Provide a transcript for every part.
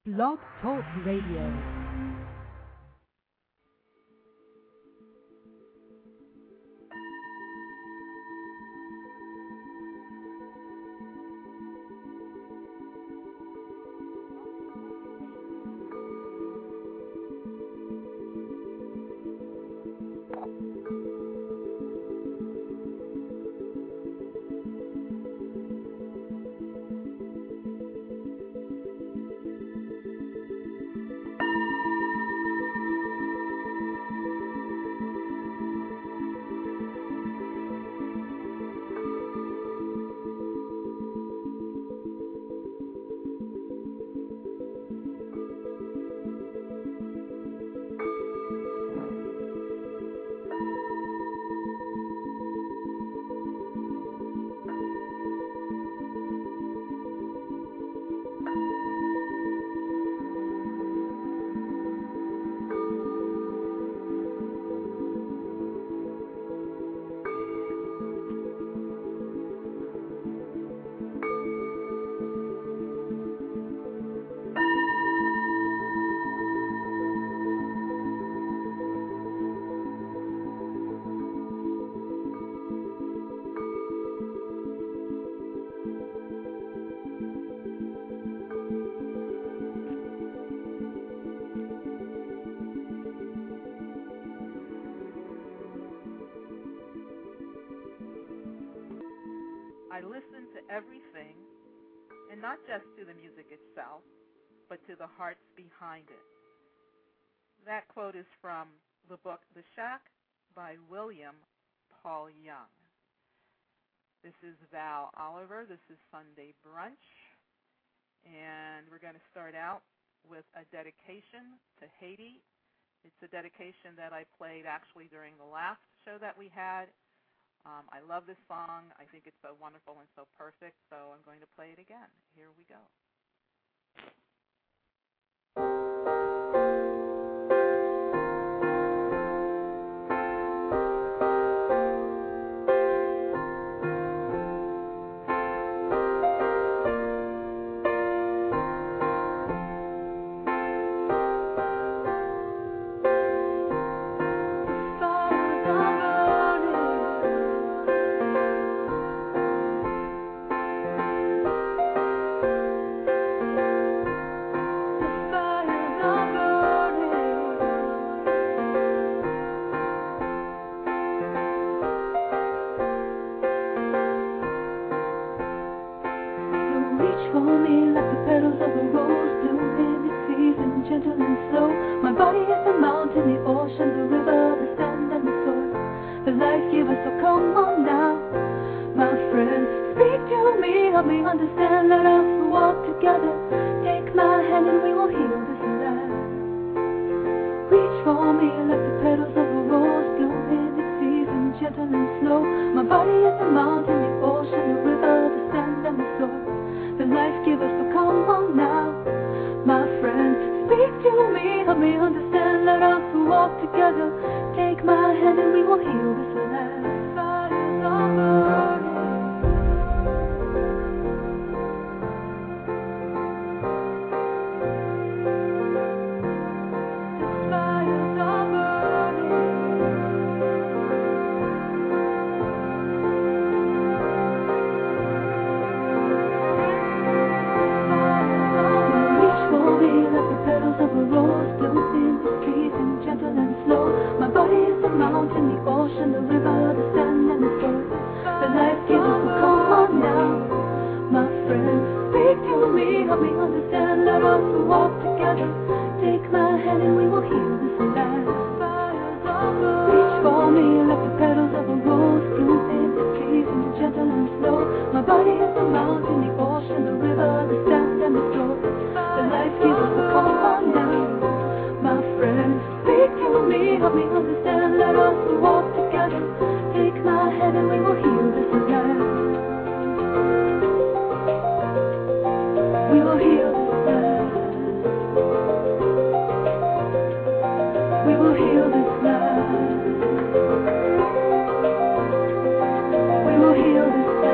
Blog Talk Radio. I listen to everything, and not just to the music itself, but to the hearts behind it. That quote is from the book The Shack by William Paul Young. This is Val Oliver. This is Sunday Brunch, and we're going to start out with a dedication to Haiti. It's a dedication that I played actually during the last show that we had. I love this song. I think it's so wonderful and so perfect, so I'm going to play it again. Here we go.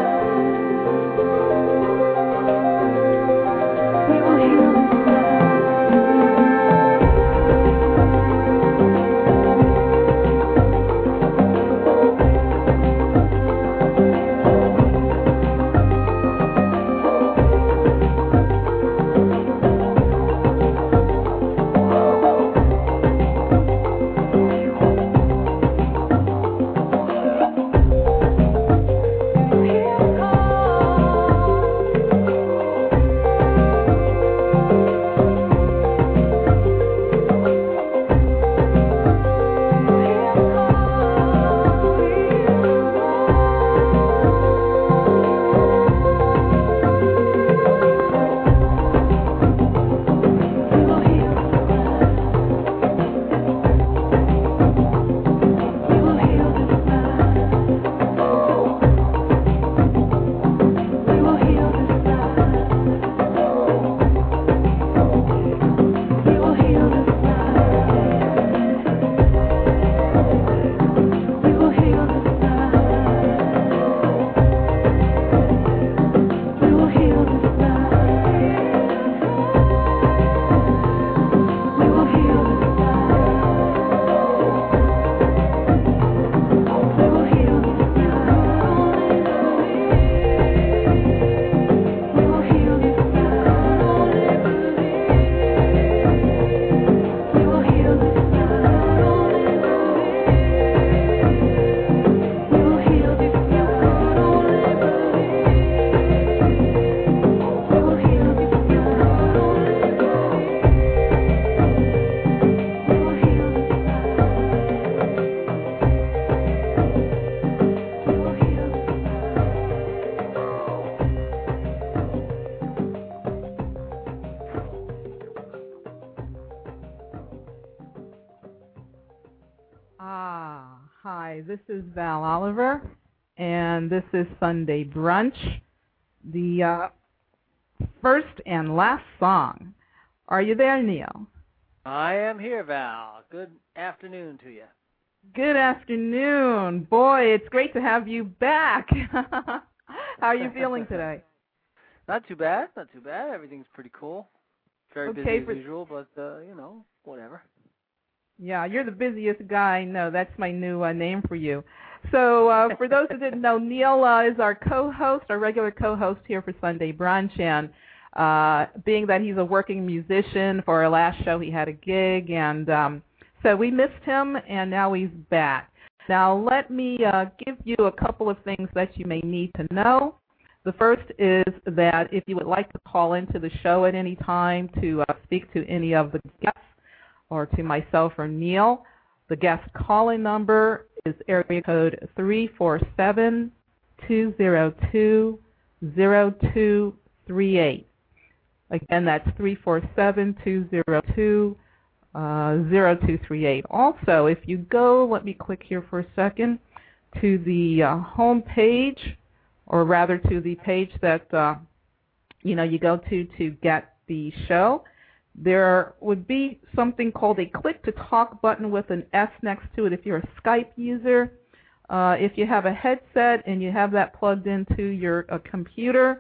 We will heal this land. Hi, this is Val Oliver, and this is Sunday Brunch, the first and last song. Are you there, Neil? I am here, Val. Good afternoon to you. Good afternoon. Boy, it's great to have you back. How are you feeling today? Not too bad, not too bad. Everything's pretty cool. Very busy as usual, but, whatever. Yeah, you're the busiest guy I know. That's my new name for you. So for those who didn't know, Neil is our co-host, our regular co-host here for Sunday Brunch, and being that he's a working musician, for our last show he had a gig, and so we missed him, and now he's back. Now let me give you a couple of things that you may need to know. The first is that if you would like to call into the show at any time to speak to any of the guests, or to myself or Neil, the guest call-in number is area code 347-202-0238. Again, that's 347-202-0238. Also, if you go, let me click here for a second, to the home page, or rather to the page that you go to get the show, there would be something called a click-to-talk button with an S next to it if you're a Skype user. If you have a headset and you have that plugged into your computer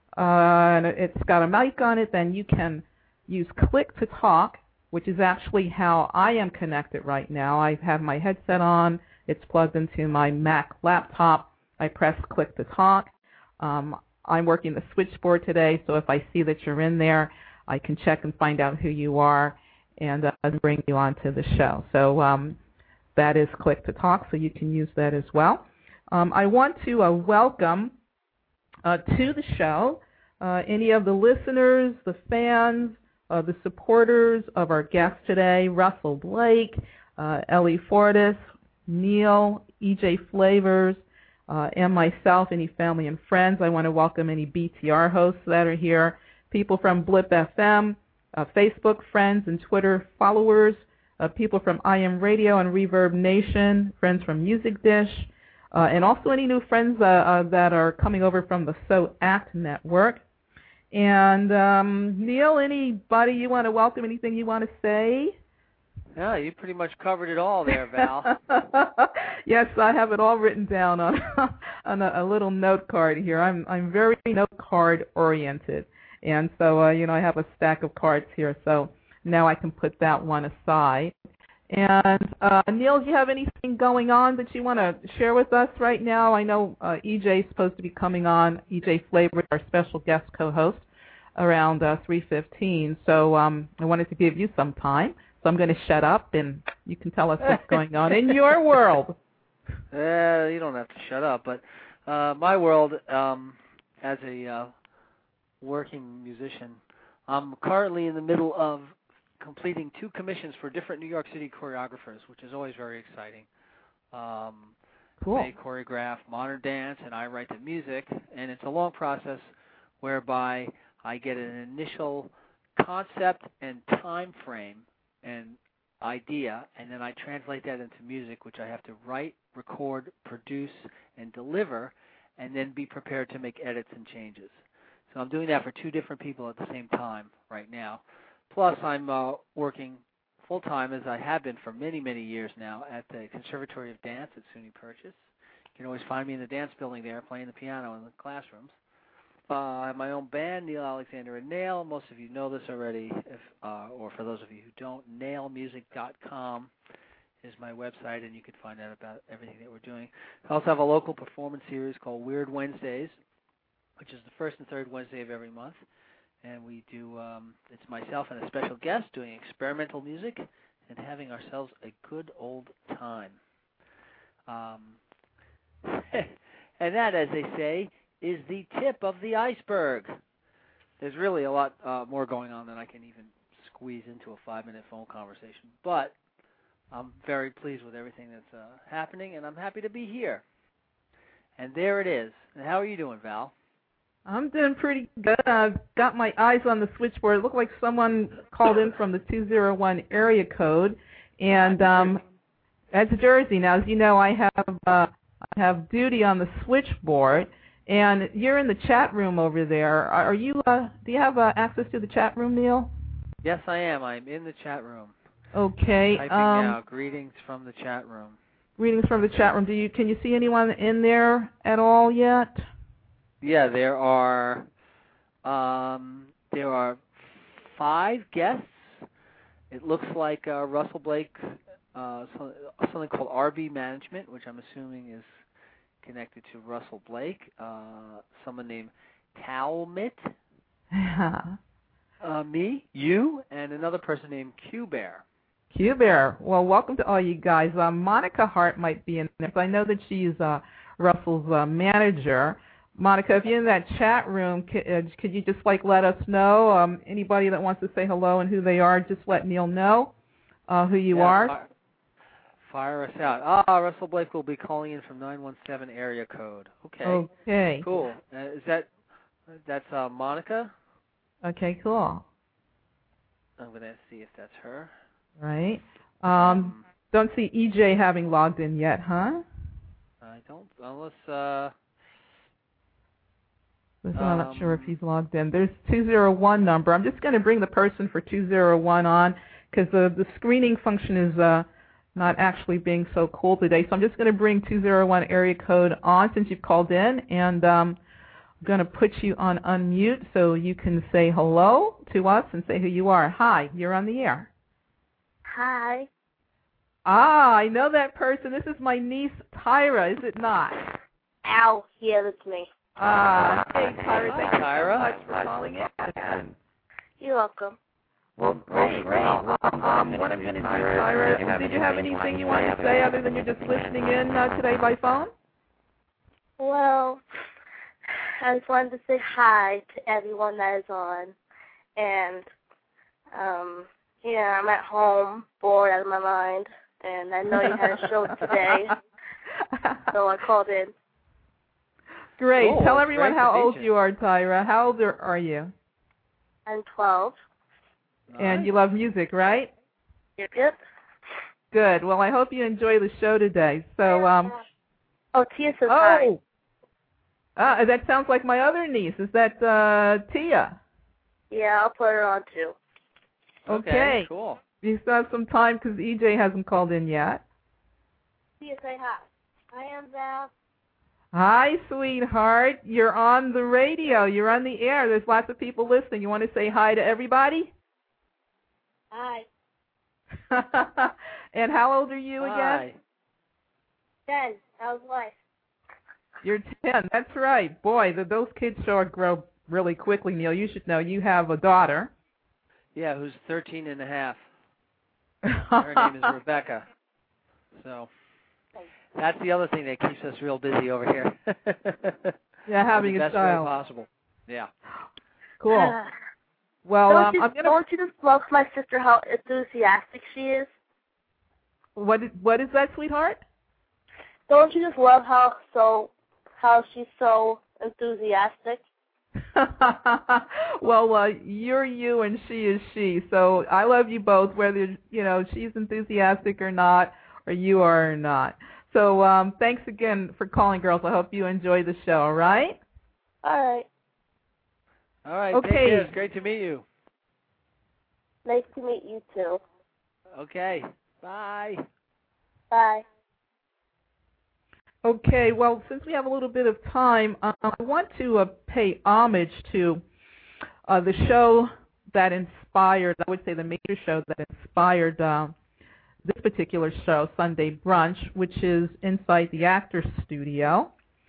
and it's got a mic on it, then you can use click-to-talk, which is actually how I am connected right now. I have my headset on. It's plugged into my Mac laptop. I press click-to-talk. I'm working the switchboard today, so if I see that you're in there, I can check and find out who you are and bring you onto the show. So that is Click to Talk, so you can use that as well. I want to welcome to the show any of the listeners, the fans, the supporters of our guests today, Russell Blake, Ellie Fortis, Neil, EJ Flavors, and myself, any family and friends. I want to welcome any BTR hosts that are here, people from Blip FM, Facebook friends and Twitter followers, people from IM Radio and Reverb Nation, friends from Music Dish, and also any new friends that are coming over from the So Act Network. And Neil, anybody you want to welcome, anything you want to say? Yeah, you pretty much covered it all there, Val. Yes, I have it all written down on a little note card here. I'm very note card oriented. And so, I have a stack of cards here, so now I can put that one aside. And, Neil, do you have anything going on that you want to share with us right now? I know EJ is supposed to be coming on, EJ Flavor, our special guest co-host, around 3:15. So I wanted to give you some time. So I'm going to shut up, and you can tell us what's going on in your world. You don't have to shut up, but my world, as a working musician, I'm currently in the middle of completing 2 commissions for different New York City choreographers, which is always very exciting. Cool. They choreograph modern dance, and I write the music, and it's a long process whereby I get an initial concept and time frame and idea, and then I translate that into music, which I have to write, record, produce, and deliver, and then be prepared to make edits and changes. So I'm doing that for 2 different people at the same time right now. Plus, I'm working full-time, as I have been for many, many years now, at the Conservatory of Dance at SUNY Purchase. You can always find me in the dance building there playing the piano in the classrooms. I have my own band, Neil Alexander and Nail. Most of you know this already, or for those of you who don't, nailmusic.com is my website, and you can find out about everything that we're doing. I also have a local performance series called Weird Wednesdays, which is the first and third Wednesday of every month. And we do, it's myself and a special guest doing experimental music and having ourselves a good old time. And that, as they say, is the tip of the iceberg. There's really a lot more going on than I can even squeeze into a 5-minute phone conversation. But I'm very pleased with everything that's happening, and I'm happy to be here. And there it is. And how are you doing, Val? I'm doing pretty good. I've got my eyes on the switchboard. It looked like someone called in from the 201 area code. And That's Jersey. Now, as you know, I have duty on the switchboard, and you're in the chat room over there. Are you? Do you have access to the chat room, Neil? Yes, I am. I'm in the chat room. Okay. Typing now. Greetings from the chat room. Greetings from the chat room. Can you see anyone in there at all yet? Yeah, there are 5 guests. It looks like Russell Blake, something called RB Management, which I'm assuming is connected to Russell Blake. Someone named Talmit. Me, you, and another person named Q-Bear. Q-Bear. Well, welcome to all you guys. Monica Hart might be in there. I know that she's Russell's manager. Monica, if you're in that chat room, could you just let us know? Anybody that wants to say hello and who they are, just let Neil know who you are. Fire us out. Russell Blake will be calling in from 917 area code. Okay. Okay. Cool. That's Monica? Okay, cool. I'm going to see if that's her. Right. Don't see EJ having logged in yet, huh? I don't, unless... I'm not sure if he's logged in. There's 201 number. I'm just going to bring the person for 201 on because the screening function is not actually being so cool today. So I'm just going to bring 201 area code on since you've called in, and I'm going to put you on unmute so you can say hello to us and say who you are. Hi, you're on the air. Hi. I know that person. This is my niece, Tyra, is it not? Ow. Yeah, that's me. Hey, Tyra, thank you so much for calling in. You're welcome. Well, great. What I'm going to do, Tyra, did you have anything you want to say other than you're just listening in today by phone? Well, I just wanted to say hi to everyone that is on. And, I'm at home, bored out of my mind. And I know you had a show today, so I called in. Great. Cool. Tell everyone how old you are, Tyra. How old are you? I'm 12. And you love music, right? Yep. Good. Well, I hope you enjoy the show today. So, Tia says hi. That sounds like my other niece. Is that Tia? Yeah, I'll put her on too. Okay. Cool. You still have some time because EJ hasn't called in yet. Tia, say hi. I am Val. Hi, sweetheart. You're on the radio. You're on the air. There's lots of people listening. You want to say hi to everybody? Hi. And how old are you again? 10. How's life? You're 10. That's right. Boy, those kids sure grow really quickly, Neil. You should know you have a daughter. Yeah, who's 13 and a half. Her name is Rebecca. So that's the other thing that keeps us real busy over here. Yeah, having a child. The best way possible. Yeah. Cool. Well, don't you just love my sister how enthusiastic she is? What is that, sweetheart? Don't you just love how she's so enthusiastic? Well, you're you and she is she. So I love you both, whether she's enthusiastic or not, or you are or not. So thanks again for calling, girls. I hope you enjoy the show. All right. All right. All right. Okay. Take care. It's great to meet you. Nice to meet you too. Okay. Bye. Bye. Okay, well, since we have a little bit of time, I want to pay homage to the show that inspired, I would say the major show that inspired this particular show, Sunday Brunch, which is Inside the Actors Studio.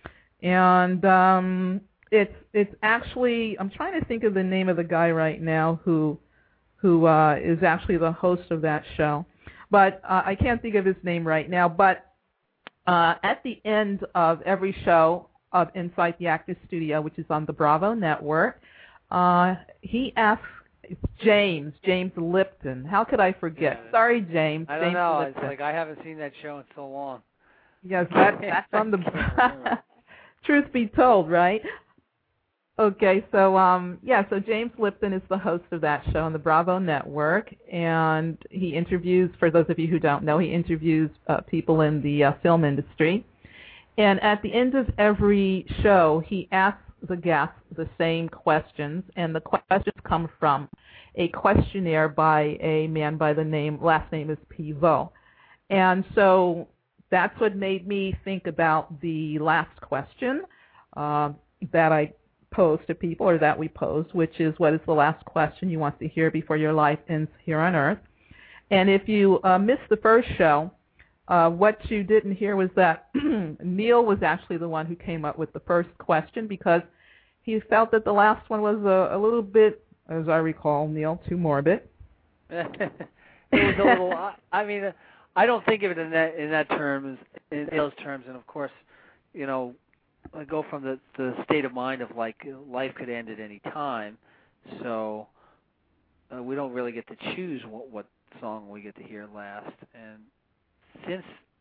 And it's actually, I'm trying to think of the name of the guy right now who is actually the host of that show. But I can't think of his name right now. But at the end of every show of Inside the Actors Studio, which is on the Bravo Network, he asks James Lipton. How could I forget? Yeah. Sorry, James. I don't know. Lipton. It's like I haven't seen that show in so long. Yes, that's on the truth be told, right? Okay, so James Lipton is the host of that show on the Bravo Network, and he interviews, for those of you who don't know, he interviews people in the film industry. And at the end of every show, he asks the guests the same questions, and the questions come from a questionnaire by a man by the name, last name is Pivot. And so that's what made me think about the last question that I posed to people, or that we posed, which is, what is the last question you want to hear before your life ends here on Earth? And if you missed the first show, what you didn't hear was that Neil was actually the one who came up with the first question, because he felt that the last one was a little bit, as I recall, Neil, too morbid. It was a little. I mean, I don't think of it in that terms, in those terms, and of course, you know, I go from the state of mind of like life could end at any time, so we don't really get to choose what song we get to hear last. And since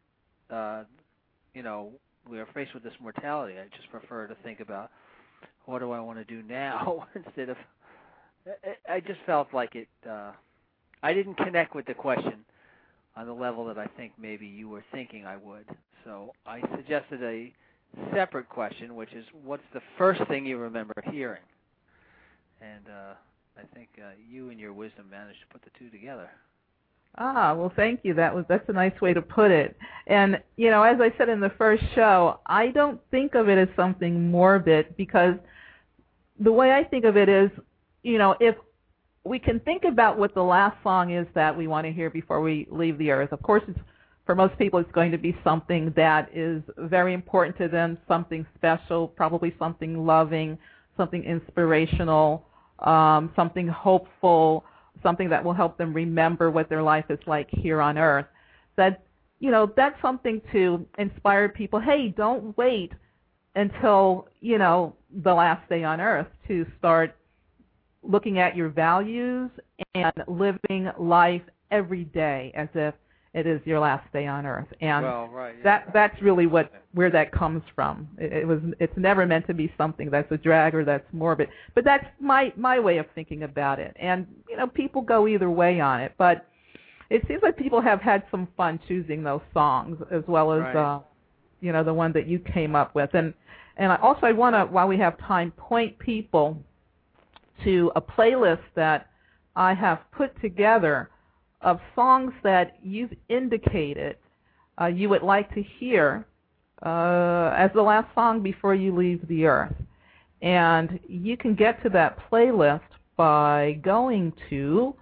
you know, we are faced with this mortality, I just prefer to think about what do I want to do now instead of. I just felt like it. I didn't connect with the question on the level that I think maybe you were thinking I would. So I suggested a separate question, which is, what's the first thing you remember hearing? And I think you and your wisdom managed to put the two together. Well, thank you. That's a nice way to put it. And, you know, as I said in the first show, I don't think of it as something morbid, because the way I think of it is, you know, if we can think about what the last song is that we want to hear before we leave the earth. Of course, for most people, it's going to be something that is very important to them, something special, probably something loving, something inspirational, something hopeful, something that will help them remember what their life is like here on earth. That, you know, that's something to inspire people. Hey, don't wait until, you know, the last day on earth to start looking at your values and living life every day as if it is your last day on earth. And that's really where that comes from. It's never meant to be something that's a drag or that's morbid. But that's my way of thinking about it. And, you know, people go either way on it. But it seems like people have had some fun choosing those songs, as well as, you know, the one that you came up with. And I want to, while we have time, point people to a playlist that I have put together of songs that you've indicated you would like to hear as the last song before you leave the earth. And you can get to that playlist by going to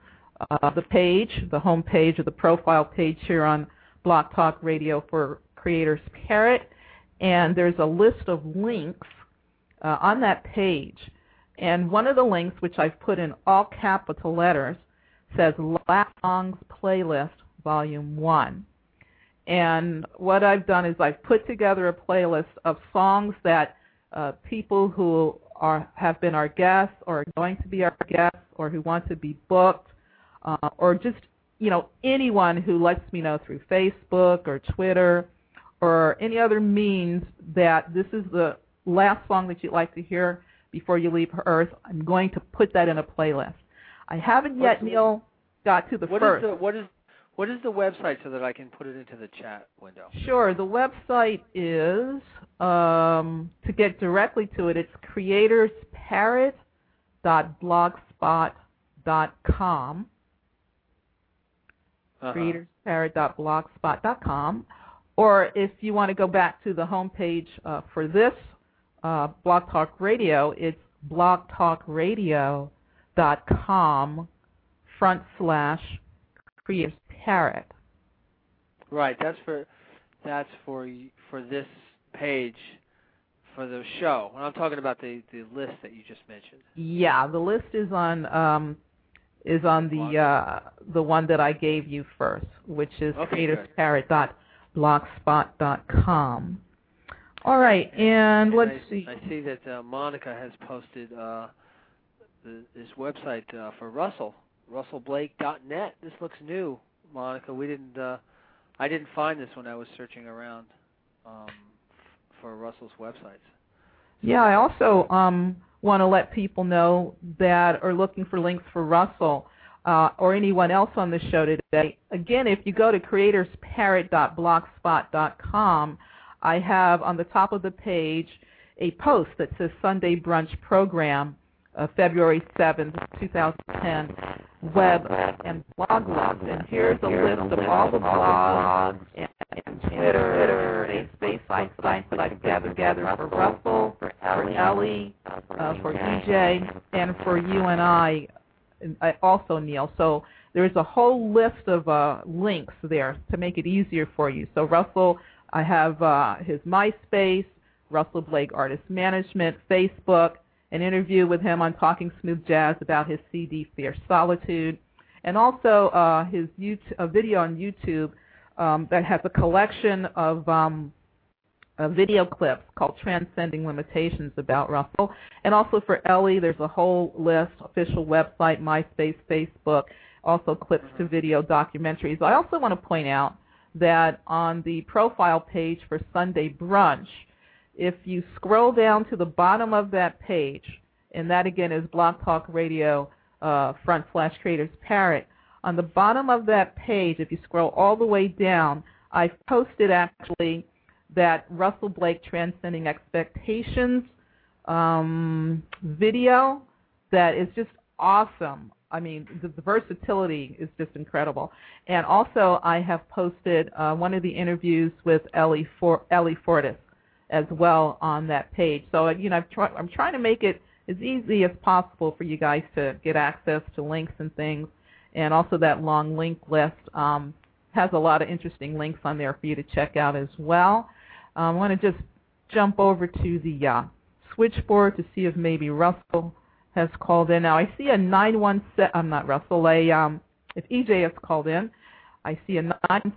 the home page, or the profile page here on Blog Talk Radio for Creators Parrot. And there's a list of links on that page. And one of the links, which I've put in all capital letters, says Last Songs Playlist, Volume 1. And what I've done is I've put together a playlist of songs that people who have been our guests, or are going to be our guests, or who want to be booked, or just, you know, anyone who lets me know through Facebook or Twitter or any other means that this is the last song that you'd like to hear before you leave Earth. I'm going to put that in a playlist. I haven't yet, Neil, got to the first. What is the website so that I can put it into the chat window? Sure. The website is, to get directly to it, it's creatorsparrot.blogspot.com. creatorsparrot.blogspot.com. Or if you want to go back to the homepage for this Blog Talk Radio, it's blogtalkradio.com/creatorsparrot. Right, that's for this page for the show. When I'm talking about the list that you just mentioned. Yeah, the list is on the one that I gave you first, which is creatorsparrot.blogspot.com. All right, and let's see. I see that Monica has posted this website for Russell, russellblake.net. This looks new, Monica. I didn't find this when I was searching around for Russell's websites. Yeah, I also want to let people know that are looking for links for Russell or anyone else on the show today. Again, if you go to creatorsparrot.blogspot.com, I have on the top of the page a post that says Sunday Brunch Program, February 7th, 2010, web and blog links. And here's a list of all the blogs and Twitter and space sites that I put together for Russell, for Ellie, for EJ, and for you and I also, Neil. So there's a whole list of links there to make it easier for you. So Russell, I have his MySpace, Russell Blake Artist Management, Facebook, an interview with him on Talking Smooth Jazz about his CD Fierce Solitude, and also his a video on YouTube that has a collection of video clips called Transcending Limitations about Russell. And also for Ellie, there's a whole list, official website, MySpace, Facebook, also clips to video documentaries. I also want to point out that on the profile page for Sunday Brunch, if you scroll down to the bottom of that page, and that again is Blog Talk Radio /Creators Parrot, on the bottom of that page, if you scroll all the way down, I've posted actually that Russell Blake Transcending Expectations video that is just awesome. I mean, the versatility is just incredible. And also I have posted one of the interviews with Ellie Fortis as well on that page. So, I'm trying to make it as easy as possible for you guys to get access to links and things. And also that long link list has a lot of interesting links on there for you to check out as well. I want to just jump over to the switchboard to see if maybe Russell has called in. Now, I see a 917, I'm not Russell, if EJ has called in, I see a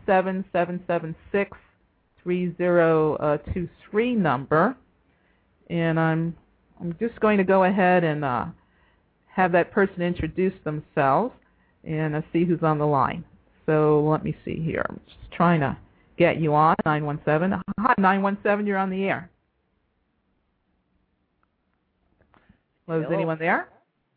977763023 number, and I'm just going to go ahead and have that person introduce themselves and see who's on the line. So let me see here. I'm just trying to get you on, 917. Hi, 917, you're on the air. Hello, is anyone there?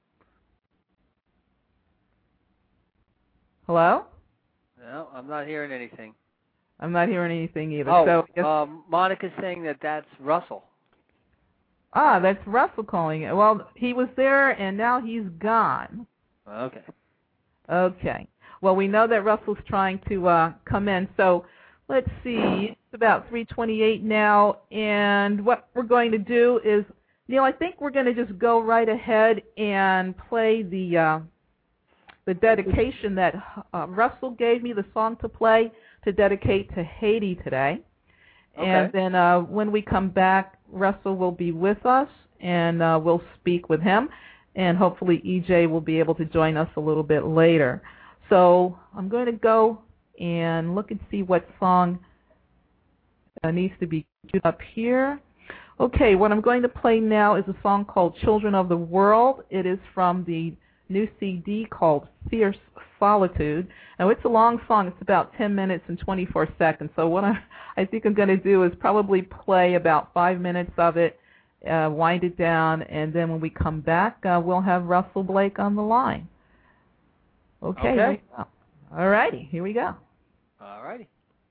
Hello? No, I'm not hearing anything. I'm not hearing anything either. Oh, so Monica's saying that that's Russell. Ah, that's Russell calling it. Well, he was there, and now he's gone. Okay. Okay. Well, we know that Russell's trying to come in. So let's see. It's about 3:28 now, and what we're going to do is, Neil, I think we're going to just go right ahead and play the dedication that Russell gave me, the song to play to dedicate to Haiti today. Okay. And then when we come back, Russell will be with us, and we'll speak with him, and hopefully EJ will be able to join us a little bit later. So I'm going to go and look and see what song needs to be queued up here. Okay, what I'm going to play now is a song called Children of the World. It is from the new CD called Fierce Solitude. Now, it's a long song. It's about 10 minutes and 24 seconds. So what I think I'm going to do is probably play about 5 minutes of it, wind it down, and then when we come back, we'll have Russell Blake on the line. Okay. Here we go. All righty, here we go. All righty.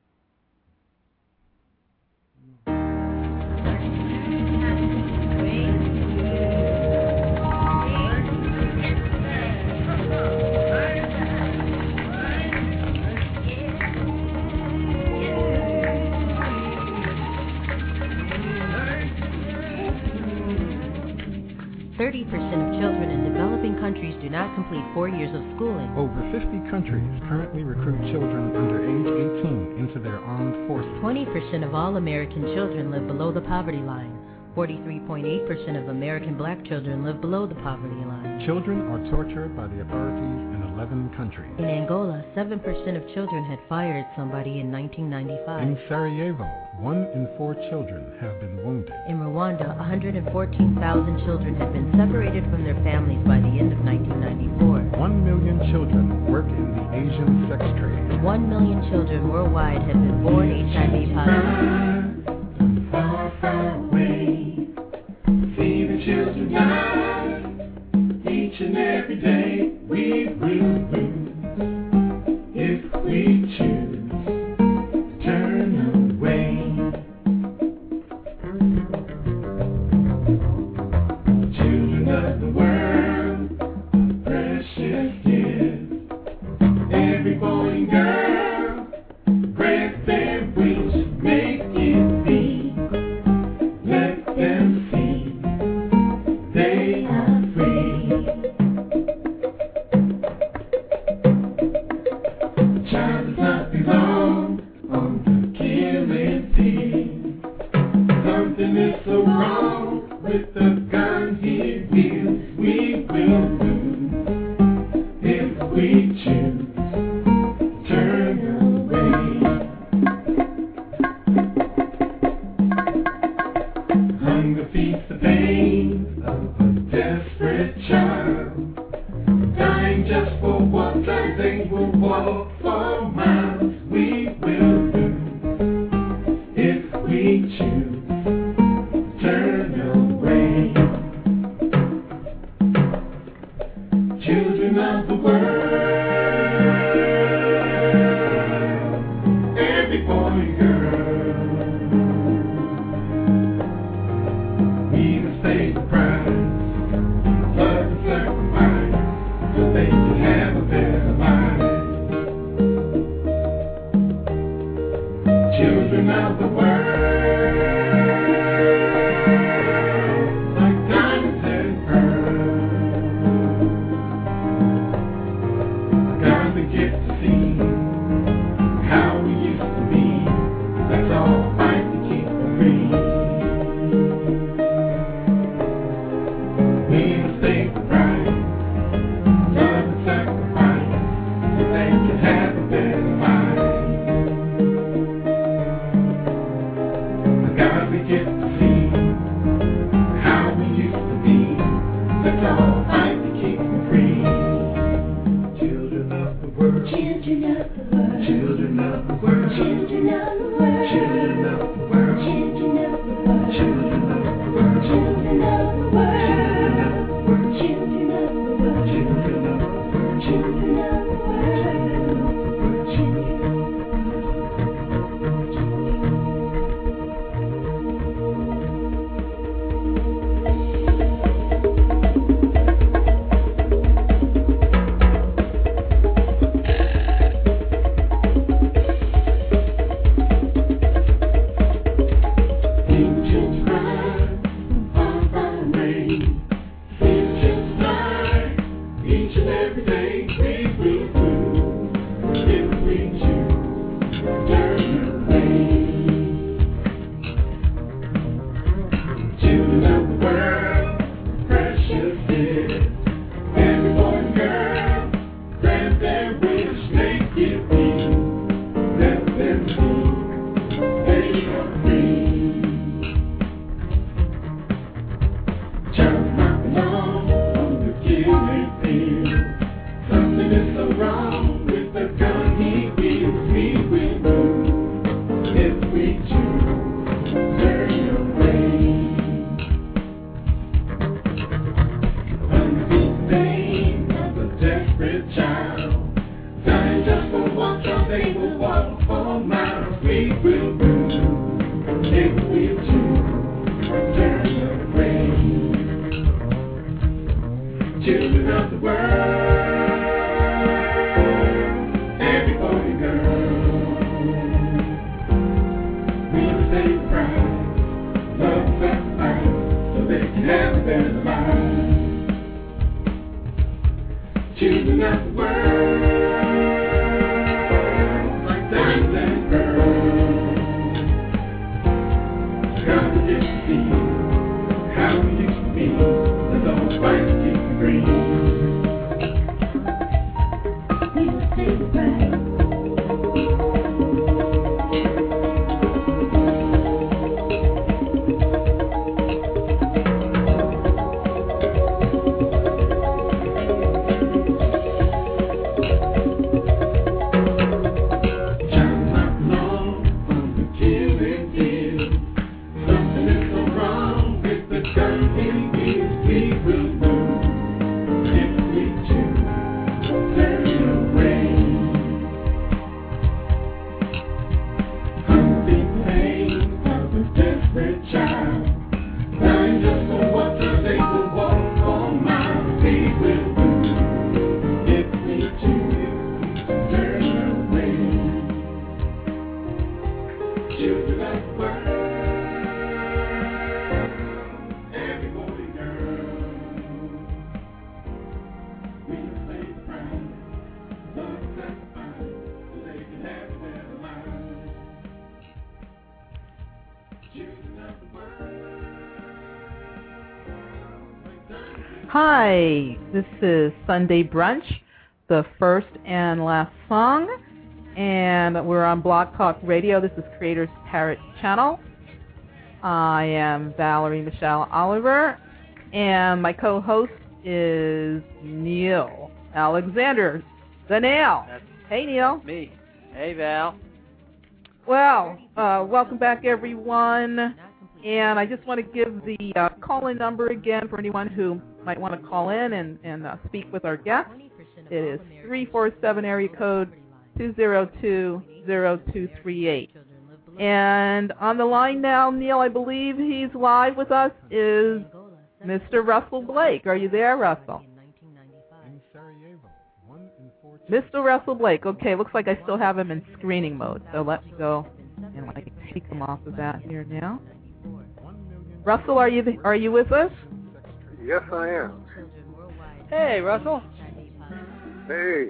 30% of children in developing countries do not complete 4 years of schooling. Over 50 countries currently recruit children under age 18 into their armed forces. 20% of all American children live below the poverty line. 43.8% of American black children live below the poverty line. Children are tortured by the authorities in 11 countries. In Angola, 7% of children had fired at somebody in 1995. In Sarajevo, 1 in 4 children have been wounded. In Rwanda, 114,000 children had been separated from their families by the end of 1994. 1 million children work in the Asian sex trade. 1 million children worldwide have been born HIV positive. Far, far away, see the children die. child does not belong on the killing field. Something is so wrong with the gun he wields. We will lose if we choose to turn away. Hunger feeds the pain of a desperate child, dying just for what they will walk for miles. We will lose if we choose to turn away. Children of the world, every boy and girl, we must pay the price, blood and sacrifice, so they can have a better life. Children of the world, like diamonds and pearls, God, we get to see how we used to be. Let's all fight to keep them free. We must pay the price, love and sacrifice, so they can have a better life. God, we get to see how we used to be. Let's all fight to keep them free. Children of the world, children of the world, children of the world, children of the world, children of the world, children of the world, children of the world, children of the world, children of the world, children of the world, children of the world, children of the world. Angels cry, far, far away. Angels fly, each and every day. We will lose if we choose to turn away. Children of the world, precious dear, every boy and girl, grant their wish, make it be. Let them be, they are free. Child not belong on the killing field. Something is so wrong with the gun he wields. We will lose if we choose to turn away. Under the pain of a desperate child, dying just for one job, they will walk for miles. We will lose if we choose to turn away. Children of the world, every boy and girl, we must pay the price, love and sacrifice, so they can have a better life. Children of the world, like diamonds and pearls, God, we get to see how we used to be. Let's all fight to keep them free. We must pay the price. Child not long on the killing field. Something is so wrong with the gun he wields. We will lose if we choose to turn away. Hi, this is Sunday Brunch, the first and last song, and we're on Blog Talk Radio. This is Creators Parrot Channel. I am Valerie Michelle Oliver, and my co-host is Neil Alexander, the Nail. Hey, Neil. Me. Hey, Val. Well, welcome back, everyone. And I just want to give the call-in number again for anyone who might want to call in and speak with our guest. It is 347 area code 202-0238. And on the line now, Neil, I believe he's live with us, is Mr. Russell Blake. Are you there, Russell? In Sarajevo, 1 in 4 Mr. Russell Blake. Okay, looks like I still have him in screening mode. So let's go and I can take him off of that here now. Russell, are you with us? Yes, I am. Hey, Russell. Hey.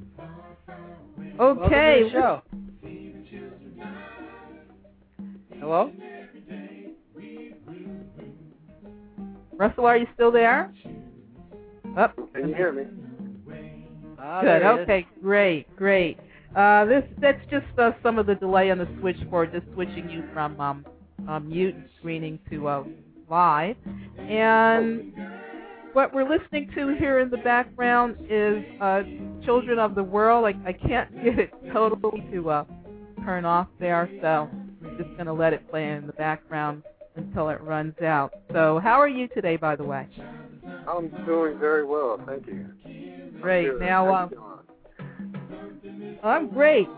Okay. Welcome to the show. Hello? Russell, are you still there? Oh. Can you hear me? Good. Okay. Great. That's just some of the delay on the switchboard, just switching you from mute screening to live. And what we're listening to here in the background is Children of the World. I can't get it totally to turn off there, so I'm just going to let it play in the background until it runs out. So how are you today, by the way? I'm doing very well, thank you. Great. Now, I'm great.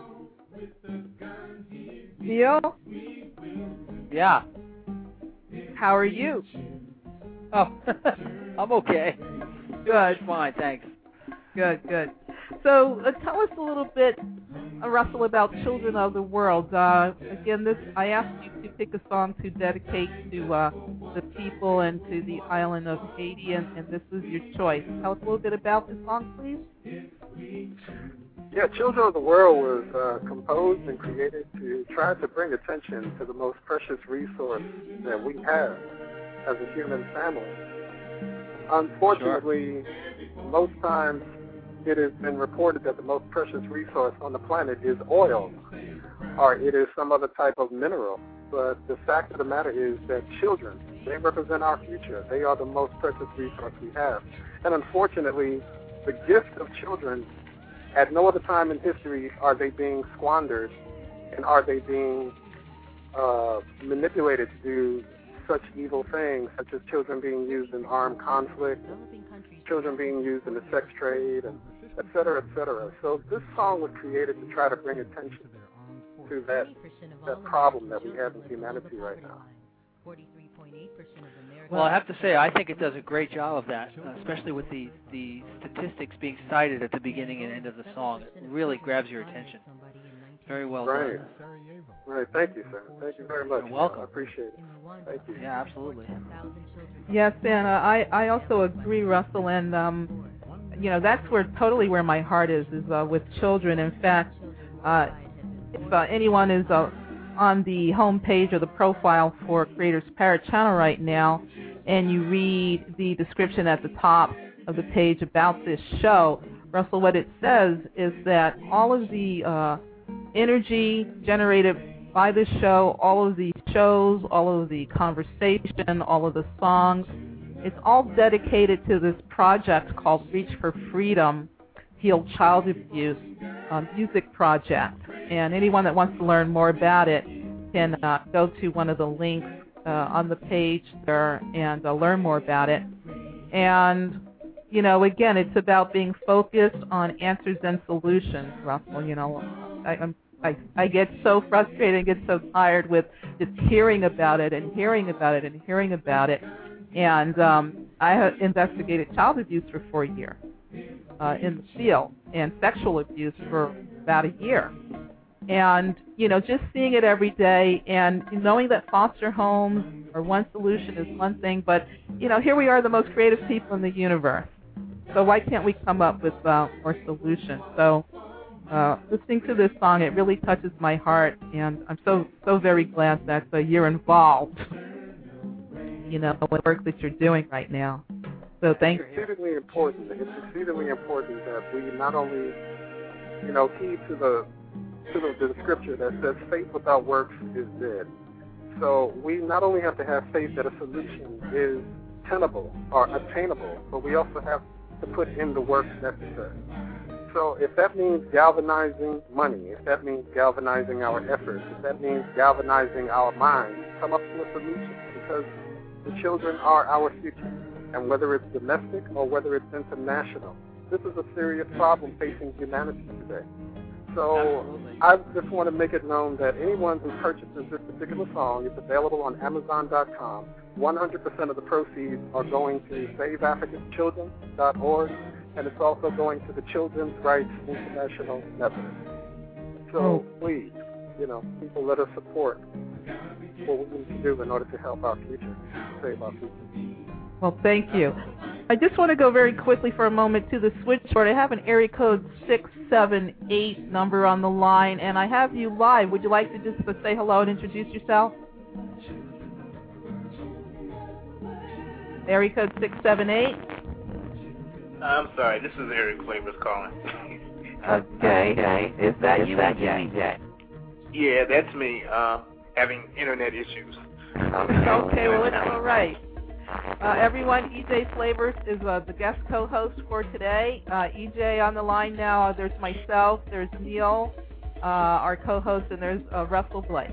Neil? Yeah. How are you? Oh, I'm okay. Good. Fine, thanks. Good. So tell us a little bit, Russell, about Children of the World. Again, I asked you to pick a song to dedicate to the people and to the island of Haiti, and this was your choice. Tell us a little bit about the song, please. Yeah, Children of the World was composed and created to try to bring attention to the most precious resource that we have as a human family. Unfortunately, most times it has been reported that the most precious resource on the planet is oil, or it is some other type of mineral. But the fact of the matter is that children, they represent our future. They are the most precious resource we have. And unfortunately, the gift of children, at no other time in history are they being squandered and are they being manipulated to do such evil things, such as children being used in armed conflict, children being used in the sex trade, and et cetera, et cetera. So this song was created to try to bring attention to that problem that we have in humanity right now. Well, I have to say, I think it does a great job of that, especially with the statistics being cited at the beginning and end of the song. It really grabs your attention. Very well done. Right. Thank you, sir. Thank you very much. You're welcome. I appreciate it. Thank you. Yeah, absolutely. Yes, and I also agree, Russell, and that's totally where my heart is with children. In fact, if anyone is on the home page or the profile for Creators Parrot Channel right now, and you read the description at the top of the page about this show, Russell, what it says is that all of the energy generated by this show, all of the shows, all of the conversation, all of the songs, it's all dedicated to this project called Reach for Freedom, Heal Child Abuse music project. And anyone that wants to learn more about it can go to one of the links on the page there and learn more about it. And, again, it's about being focused on answers and solutions, Russell. I get so frustrated and get so tired with just hearing about it and hearing about it and hearing about it. And I have investigated child abuse for 4 years in the field and sexual abuse for about a year. And, just seeing it every day and knowing that foster homes or one solution is one thing, but, here we are, the most creative people in the universe. So why can't we come up with more solutions? So listening to this song, it really touches my heart, and I'm so very glad that you're involved, with the work that you're doing right now. So thank you. It's exceedingly important. It's exceedingly important that we not only, heed to the scripture that says faith without works is dead. So we not only have to have faith that a solution is tenable or attainable, but we also have to put in the work necessary. So if that means galvanizing money, if that means galvanizing our efforts, if that means galvanizing our minds, come up with a solution, because the children are our future. And whether it's domestic or whether it's international, this is a serious problem facing humanity today. So I just want to make it known that anyone who purchases this particular song, it's available on Amazon.com. 100% of the proceeds are going to SaveAfricanChildren.org, and it's also going to the Children's Rights International Network. So please, people, let us support what we need to do in order to help our future, save our future. Well, thank you. I just want to go very quickly for a moment to the switchboard. I have an area code 678 number on the line, and I have you live. Would you like to just say hello and introduce yourself? Area code 678. I'm sorry, this is Eric Flavors calling. Okay. Is that you, EJ? Yeah, that's me. Having internet issues. Okay, well, it's all right. Everyone, EJ Flavors is the guest co-host for today. EJ on the line now. There's myself, there's Neil, our co-host, and there's Russell Blake.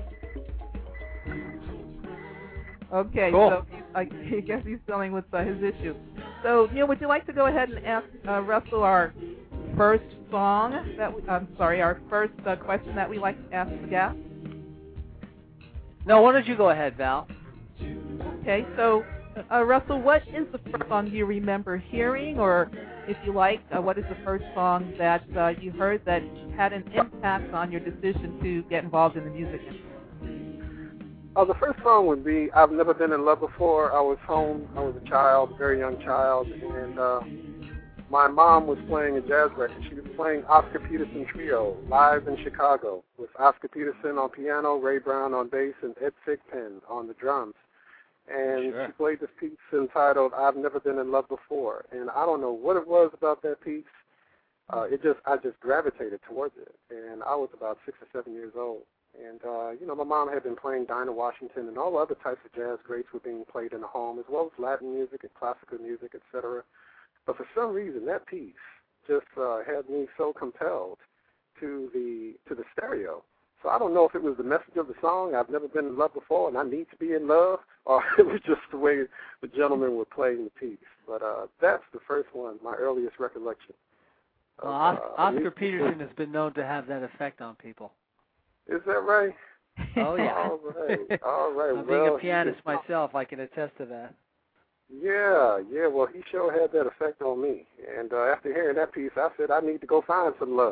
Okay, cool. So I guess he's dealing with his issue. So, Neil, would you like to go ahead and ask Russell our first song our first question that we like to ask the guest? No, why don't you go ahead, Val? Okay, so Russell, what is the first song you remember hearing, or if you like, what is the first song that you heard that had an impact on your decision to get involved in the music industry? The first song would be I've Never Been in Love Before. I was home. I was a child, very young child, and my mom was playing a jazz record. She was playing Oscar Peterson Trio live in Chicago with Oscar Peterson on piano, Ray Brown on bass, and Ed Thigpen on the drums. And she played this piece entitled I've Never Been in Love Before. And I don't know what it was about that piece. I just gravitated towards it. And I was about 6 or 7 years old. And, my mom had been playing Dinah Washington, and all other types of jazz greats were being played in the home, as well as Latin music and classical music, etc. But for some reason, that piece just had me so compelled to the stereo. So I don't know if it was the message of the song, I've never been in love before and I need to be in love, or it was just the way the gentlemen were playing the piece. But that's the first one, my earliest recollection. Well, Oscar Peterson has been known to have that effect on people. Is that right? Oh, yeah. All right. Being a pianist myself, I can attest to that. Yeah. Well, he sure had that effect on me. And after hearing that piece, I said, I need to go find some love.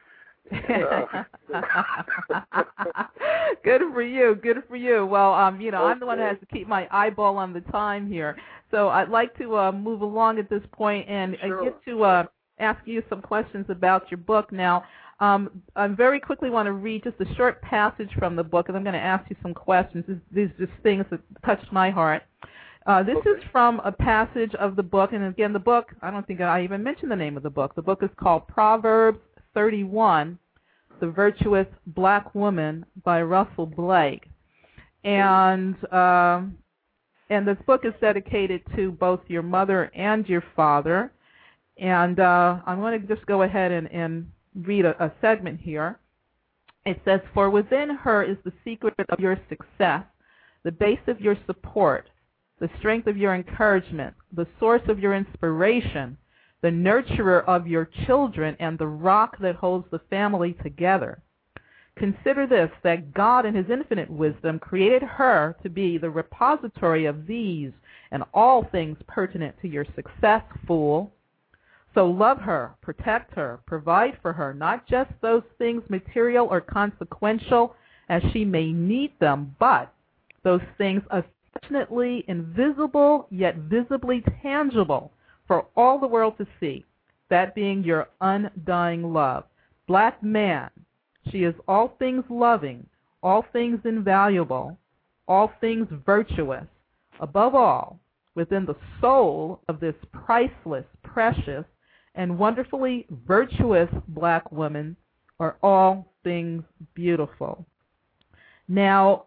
Good for you. Well, I'm the one that has to keep my eyeball on the time here. So I'd like to move along at this point and get to ask you some questions about your book now. I very quickly want to read just a short passage from the book, and I'm going to ask you some questions. These are just things that touched my heart. This is from a passage of the book, and again, the book, I don't think I even mentioned the name of the book. The book is called Proverbs 31, The Virtuous Black Woman by Russell Blake. And this book is dedicated to both your mother and your father. And I'm going to just go ahead and read a segment here. It says, "For within her is the secret of your success, the base of your support, the strength of your encouragement, the source of your inspiration, the nurturer of your children, and the rock that holds the family together. Consider this, that God in his infinite wisdom created her to be the repository of these and all things pertinent to your success, fool. So love her, protect her, provide for her, not just those things material or consequential as she may need them, but those things affectionately invisible yet visibly tangible for all the world to see, that being your undying love. Black man, she is all things loving, all things invaluable, all things virtuous, above all, within the soul of this priceless, precious, and wonderfully virtuous black woman are all things beautiful. Now,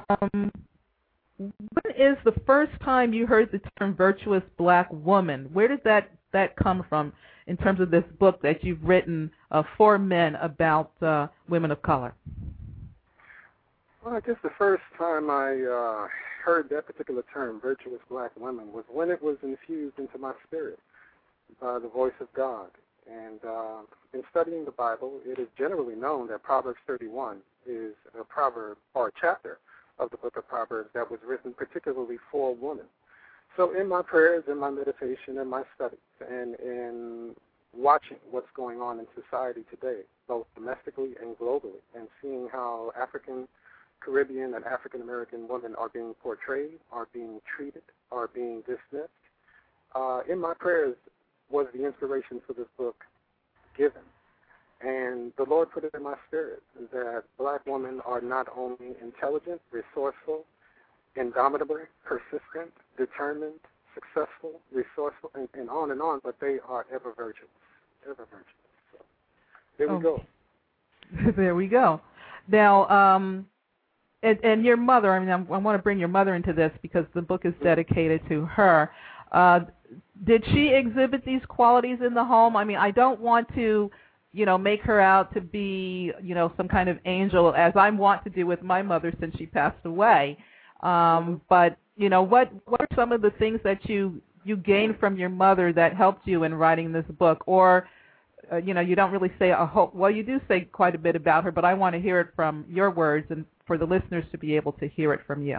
when is the first time you heard the term virtuous black woman? Where did that come from in terms of this book that you've written for men about women of color? Well, I guess the first time I heard that particular term, virtuous black women, was when it was infused into my spirit by the voice of God. And in studying the Bible, it is generally known that Proverbs 31 is a proverb or a chapter of the book of Proverbs that was written particularly for women. So in my prayers, in my meditation, in my studies, and in watching what's going on in society today, both domestically and globally, and seeing how African, Caribbean, and African American women are being portrayed, are being treated, are being dismissed, in my prayers was the inspiration for this book given. And the Lord put it in my spirit that black women are not only intelligent, resourceful, indomitable, persistent, determined, successful, resourceful, and on, but they are ever virtuous, ever virtuous. So there we go. There we go. Now, and your mother, I mean, I want to bring your mother into this because the book is dedicated to her. Did she exhibit these qualities in the home? I mean, I don't want to, make her out to be, some kind of angel, as I want to do with my mother since she passed away. But, what are some of the things that you gained from your mother that helped you in writing this book? Or, you don't really say a whole, well, you do say quite a bit about her, but I want to hear it from your words and for the listeners to be able to hear it from you.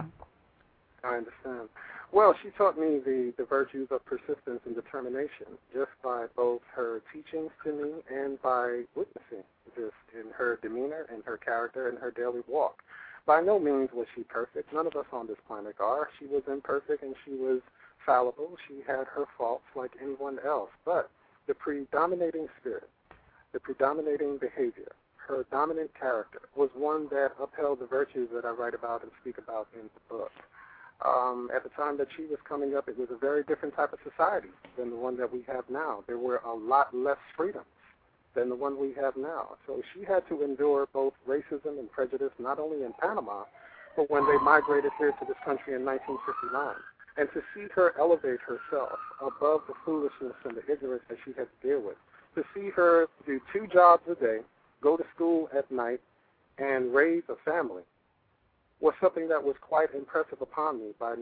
I understand. Well, she taught me the virtues of persistence and determination just by both her teachings to me and by witnessing this in her demeanor, in her character, in her daily walk. By no means was she perfect. None of us on this planet are. She was imperfect and she was fallible. She had her faults like anyone else. But the predominating spirit, the predominating behavior, her dominant character was one that upheld the virtues that I write about and speak about in the book. At the time that she was coming up, it was a very different type of society than the one that we have now. There were a lot less freedoms than the one we have now. So she had to endure both racism and prejudice, not only in Panama, but when they migrated here to this country in 1959. And to see her elevate herself above the foolishness and the ignorance that she had to deal with, to see her do 2 jobs a day, go to school at night, and raise a family, was something that was quite impressive upon me by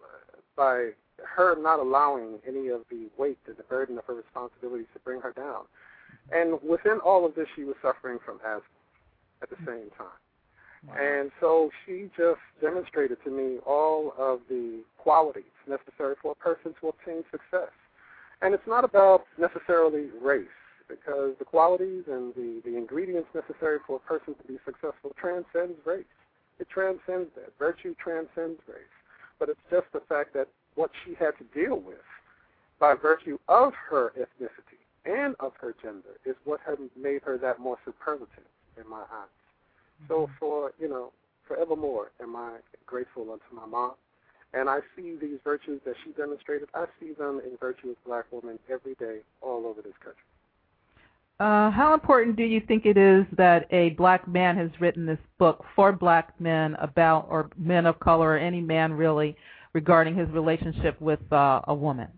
her not allowing any of the weight and the burden of her responsibilities to bring her down. And within all of this, she was suffering from asthma at the same time. Wow. And so she just demonstrated to me all of the qualities necessary for a person to obtain success. And it's not about necessarily race, because the qualities and the ingredients necessary for a person to be successful transcends race. It transcends that. Virtue transcends race. But it's just the fact that what she had to deal with by virtue of her ethnicity and of her gender is what had made her that more superlative in my eyes. So forevermore am I grateful unto my mom. And I see these virtues that she demonstrated, I see them in virtuous black women every day all over this country. How important do you think it is that a black man has written this book for black men about, or men of color, or any man really, regarding his relationship with a woman?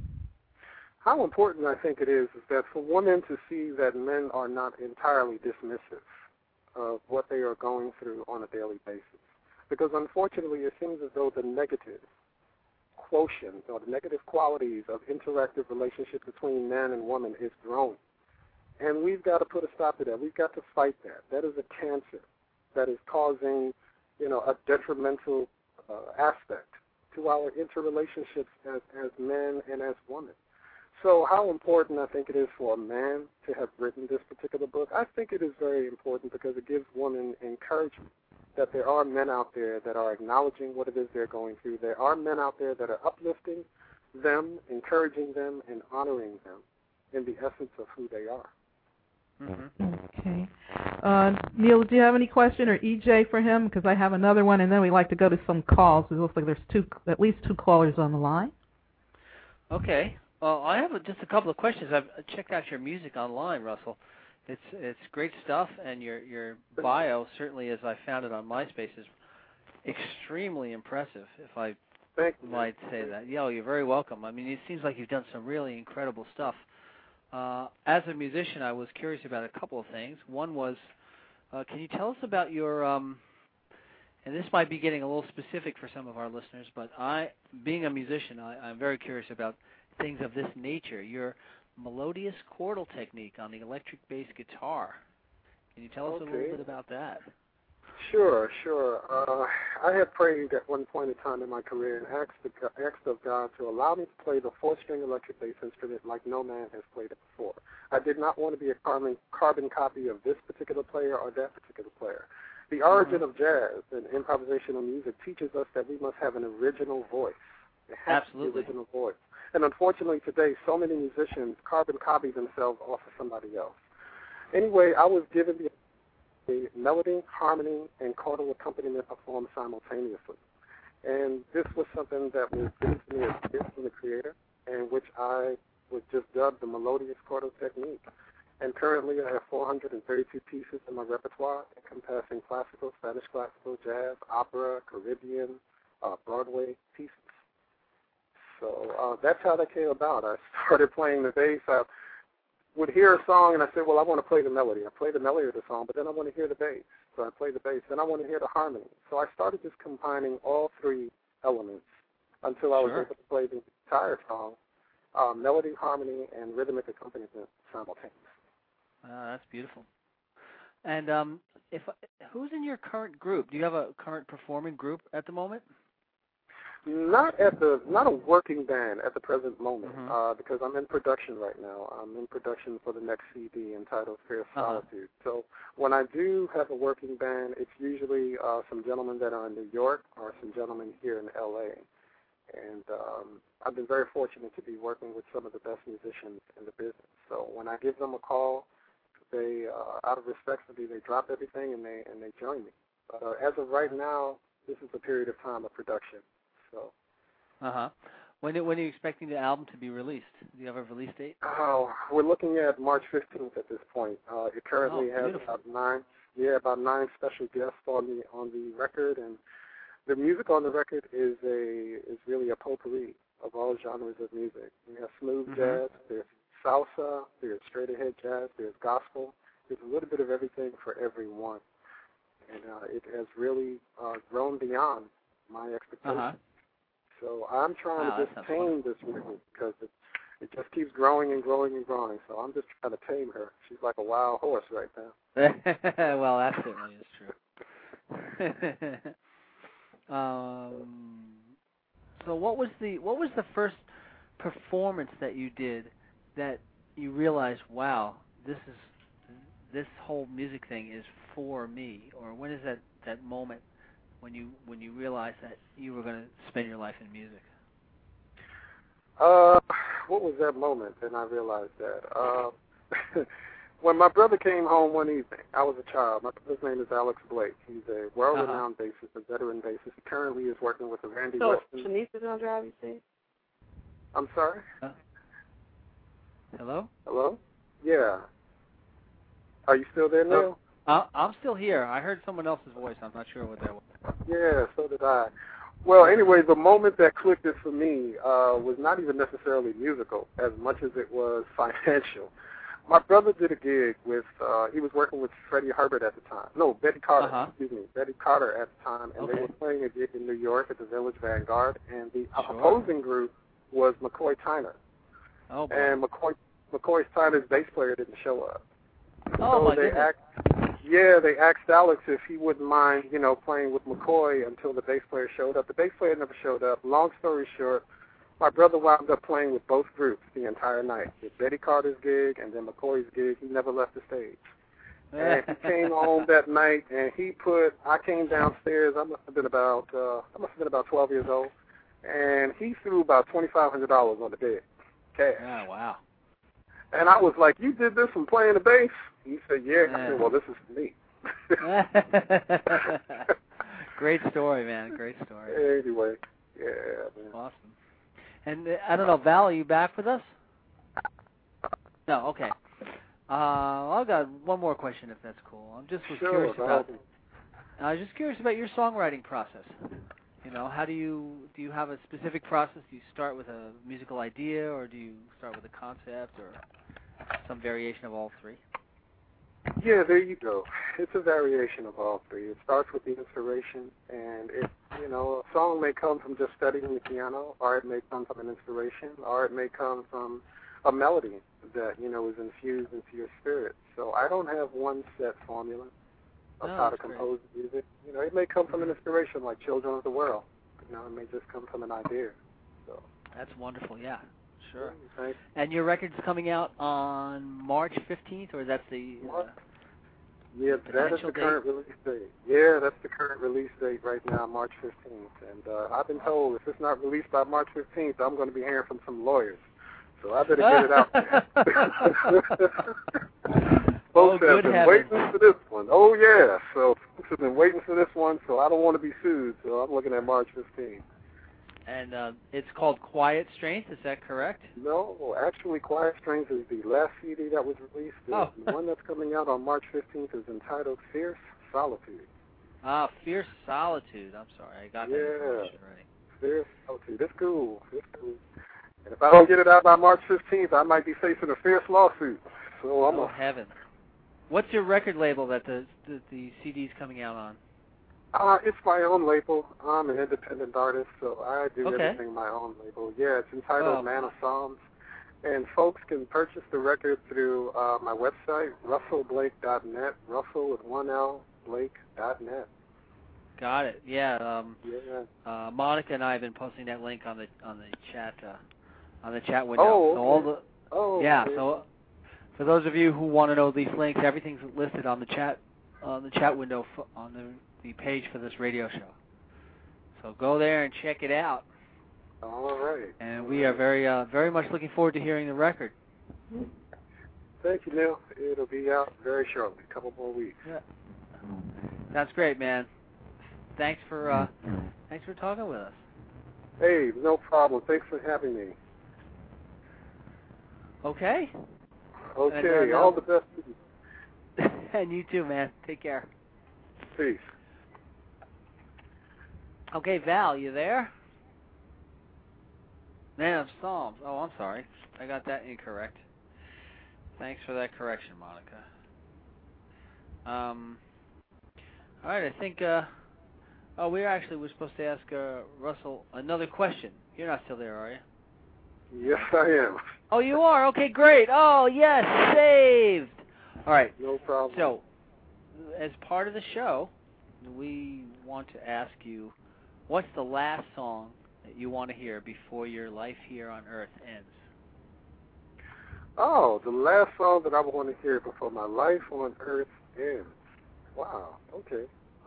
How important I think it is that for women to see that men are not entirely dismissive of what they are going through on a daily basis. Because unfortunately it seems as though the negative quotient or the negative qualities of interactive relationships between man and woman is growing. And we've got to put a stop to that. We've got to fight that. That is a cancer that is causing, a detrimental aspect to our interrelationships as men and as women. So how important I think it is for a man to have written this particular book, I think it is very important because it gives women encouragement that there are men out there that are acknowledging what it is they're going through. There are men out there that are uplifting them, encouraging them, and honoring them in the essence of who they are. Mm-hmm. Okay. Neil, do you have any question, or EJ for him? Because I have another one, and then we like to go to some calls. It looks like there's at least two callers on the line. Okay. Well, I have just a couple of questions. I've checked out your music online, Russell. It's great stuff, and your bio, certainly as I found it on MySpace, is extremely impressive, if I might say that. Yeah, you're very welcome. I mean, it seems like you've done some really incredible stuff. As a musician, I was curious about a couple of things. One was, can you tell us about your, and this might be getting a little specific for some of our listeners, but being a musician, I'm very curious about things of this nature. Your melodious chordal technique on the electric bass guitar. Can you tell us a little bit about that? Sure. I had prayed at one point in time in my career and asked of God to allow me to play the 4-string electric bass instrument like no man has played it before. I did not want to be a carbon copy of this particular player or that particular player. The origin of jazz and improvisational music teaches us that we must have an original voice. It has to be the original voice. And unfortunately today, so many musicians carbon copy themselves off of somebody else. Anyway, I was given the melody, harmony, and chordal accompaniment performed simultaneously. And this was something that was given to me as a gift from the Creator, and which I was just dubbed the melodious chordal technique. And currently I have 432 pieces in my repertoire, encompassing classical, Spanish classical, jazz, opera, Caribbean, Broadway pieces. So that's how that came about. I started playing the bass. I would hear a song, and I said, well, I want to play the melody. I play the melody of the song, but then I want to hear the bass. So I play the bass. Then I want to hear the harmony. So I started just combining all three elements until I was able to play the entire song, melody, harmony, and rhythmic accompaniment simultaneously. That's beautiful. And who's in your current group? Do you have a current performing group at the moment? Not a working band at the present moment, because I'm in production right now. I'm in production for the next CD entitled Fair Solitude. So when I do have a working band, it's usually some gentlemen that are in New York or some gentlemen here in L.A. And I've been very fortunate to be working with some of the best musicians in the business. So when I give them a call, they, out of respect for me, they drop everything and they join me. But as of right now, this is a period of time of production. So. When are you expecting the album to be released? Do you have a release date? Oh, we're looking at March 15th at this point. It currently has about nine special guests on the record, and the music on the record is really a potpourri of all genres of music. We have smooth jazz, there's salsa, there's straight ahead jazz, there's gospel. There's a little bit of everything for everyone, and it has really grown beyond my expectations. So I'm trying to just tame this record because it just keeps growing and growing and growing. So I'm just trying to tame her. She's like a wild horse right now. Well, that certainly is true. So what was the first performance that you did that you realized, wow, this whole music thing is for me? Or when is that moment when you realized that you were going to spend your life in music? What was that moment? And I realized that when my brother came home one evening, I was a child. My brother's name is Alex Blake. He's a world-renowned bassist, a veteran bassist. He currently is working with the Randy Weston. So Shanice is on drive, you see? I'm sorry? Hello? Hello? Yeah. Are you still there, Neil? I'm still here. I heard someone else's voice. I'm not sure what that was. Yeah, so did I. Well, anyway, the moment that clicked it for me was not even necessarily musical as much as it was financial. My brother did a gig with, he was working with Freddie Hubbard at the time. No, Betty Carter, Betty Carter at the time, and they were playing a gig in New York at the Village Vanguard, and the opposing group was McCoy Tyner. Oh, boy. And McCoy Tyner's bass player didn't show up. Oh, so they asked Alex if he wouldn't mind, playing with McCoy until the bass player showed up. The bass player never showed up. Long story short, my brother wound up playing with both groups the entire night. With Betty Carter's gig and then McCoy's gig, he never left the stage. And he came home that night, and I came downstairs. I must have been about 12 years old, and he threw about $2,500 on the bed, cash. Oh, wow. And I was like, "You did this from playing the bass?" He said, "Yeah." I said, "Well, this is for me." Great story, man. Great story. Anyway, yeah, man. Awesome. And I don't know, Val, are you back with us? No, okay. I've got one more question, if that's cool. I'm just curious about. I was just curious about your songwriting process. You know, how do you have a specific process? Do you start with a musical idea, or do you start with a concept, or some variation of all three? Yeah, there you go. It's a variation of all three. It starts with the inspiration, and a song may come from just studying the piano, or it may come from an inspiration, or it may come from a melody that, is infused into your spirit. So I don't have one set formula of how to compose music. It may come from an inspiration like Children of the World. It may just come from an idea. So that's wonderful, yeah. Sure. Thanks. And your record's coming out on March 15th, or that's the yeah, that is the current release date. Yeah, that's the current release date right now, March 15th. And I've been told if it's not released by March 15th, I'm going to be hearing from some lawyers. So I better get it out there. Folks have been waiting for this one. Oh, yeah. So folks have been waiting for this one, so I don't want to be sued. So I'm looking at March 15th. And it's called Quiet Strength, is that correct? No, actually, Quiet Strength is the last CD that was released. The one that's coming out on March 15th is entitled Fierce Solitude. Fierce Solitude. I'm sorry, I got that information right. Fierce Solitude. It's cool. It's cool. And if I don't get it out by March 15th, I might be facing a fierce lawsuit. So heaven. What's your record label that the CD's coming out on? It's my own label. I'm an independent artist, so I do everything my own label. Yeah, it's entitled Man of Psalms. And folks can purchase the record through my website, russellblake.net, Russell with one L, Blake.net. Got it. Yeah. Monica and I have been posting that link on the chat window. So for those of you who want to know these links, everything's listed on the chat window on the page for this radio show. So go there and check it out. All right. And we are very much looking forward to hearing the record. Thank you, Neil. It'll be out very shortly, a couple more weeks. Yeah. That's great, man. Thanks for talking with us. Hey, no problem. Thanks for having me. Okay. Okay. All the best to you. And you too, man. Take care. Peace. Okay, Val, you there? Man of Psalms. Oh, I'm sorry. I got that incorrect. Thanks for that correction, Monica. All right, I think... we're supposed to ask Russell another question. You're not still there, are you? Yes, I am. Oh, you are? Okay, great. Oh, yes, saved. All right. No problem. So, as part of the show, we want to ask you, what's the last song that you want to hear before your life here on Earth ends? Oh, the last song that I want to hear before my life on Earth ends. Wow, okay.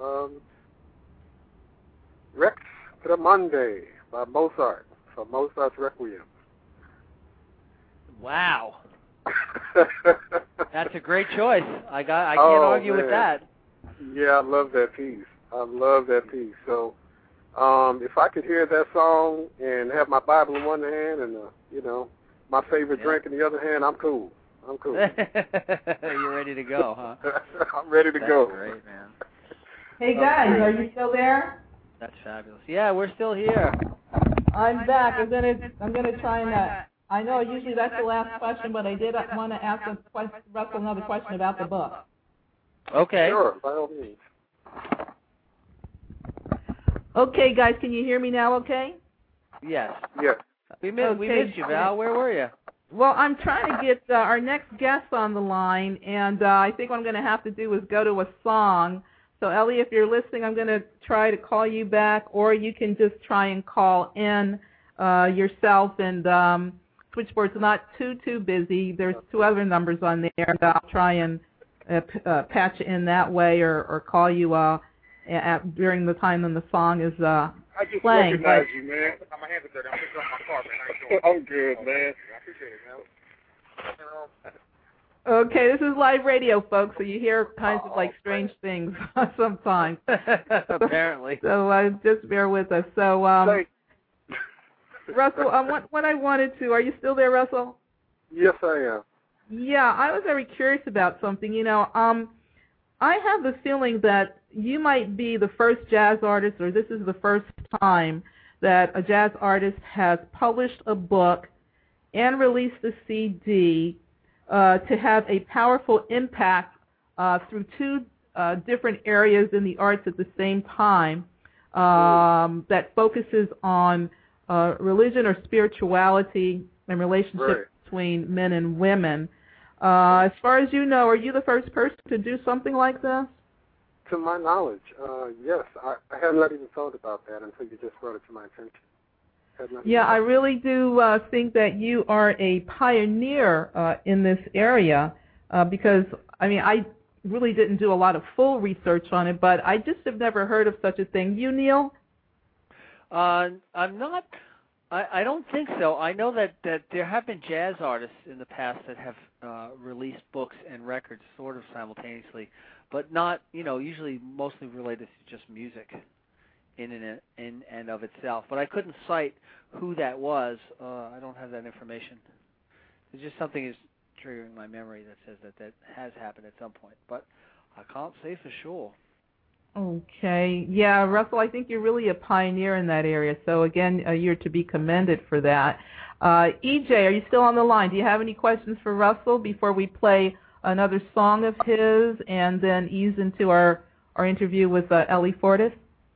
Rex Tremonde by Mozart, from Mozart's Requiem. Wow. That's a great choice. I can't argue with that. Yeah, I love that piece. So, if I could hear that song and have my Bible in one hand and my favorite drink in the other hand, I'm cool. You're ready to go, huh? I'm ready to go. That's great, man. Hey guys, are you still there? That's fabulous. Yeah, we're still here. I'm back. I'm gonna try and. I know usually that's the last question, but I did want to ask Russell another question about the book. Okay. Sure, by all means. Okay, guys, can you hear me now? Okay. Yes. Yes. We missed you, Val. Where were you? Well, I'm trying to get our next guest on the line, and I think what I'm going to have to do is go to a song. So, Ellie, if you're listening, I'm going to try to call you back, or you can just try and call in yourself, and switchboard's not too busy. There's 2 other numbers on there, and I'll try and patch in that way, or call you during the time when the song is I just playing. recognize you, man. My hands are dirty. I'm picking up my car, man. I'm good, man. I appreciate it, man. Okay, this is live radio, folks, so you hear kinds of strange things sometimes. Apparently. So just bear with us. So Russell, what I wanted to, are you still there, Russell? Yes, I am. Yeah, I was very curious about something. I have the feeling that you might be the first jazz artist, or this is the first time that a jazz artist has published a book and released a CD to have a powerful impact through two different areas in the arts at the same time that focuses on religion or spirituality and relationships between men and women. As far as you know, are you the first person to do something like this? To my knowledge, yes. I had not even thought about that until you just brought it to my attention. Yeah, I really do think that you are a pioneer in this area because, I really didn't do a lot of full research on it, but I just have never heard of such a thing. You, Neil? I'm not. I don't think so. I know that there have been jazz artists in the past that have released books and records sort of simultaneously, but not, usually mostly related to just music in and of itself. But I couldn't cite who that was. I don't have that information. It's just something is triggering my memory that says that has happened at some point, but I can't say for sure. Okay. Yeah, Russell, I think you're really a pioneer in that area. So, again, you're to be commended for that. EJ, are you still on the line? Do you have any questions for Russell before we play another song of his and then ease into our interview with Ellie Fortis?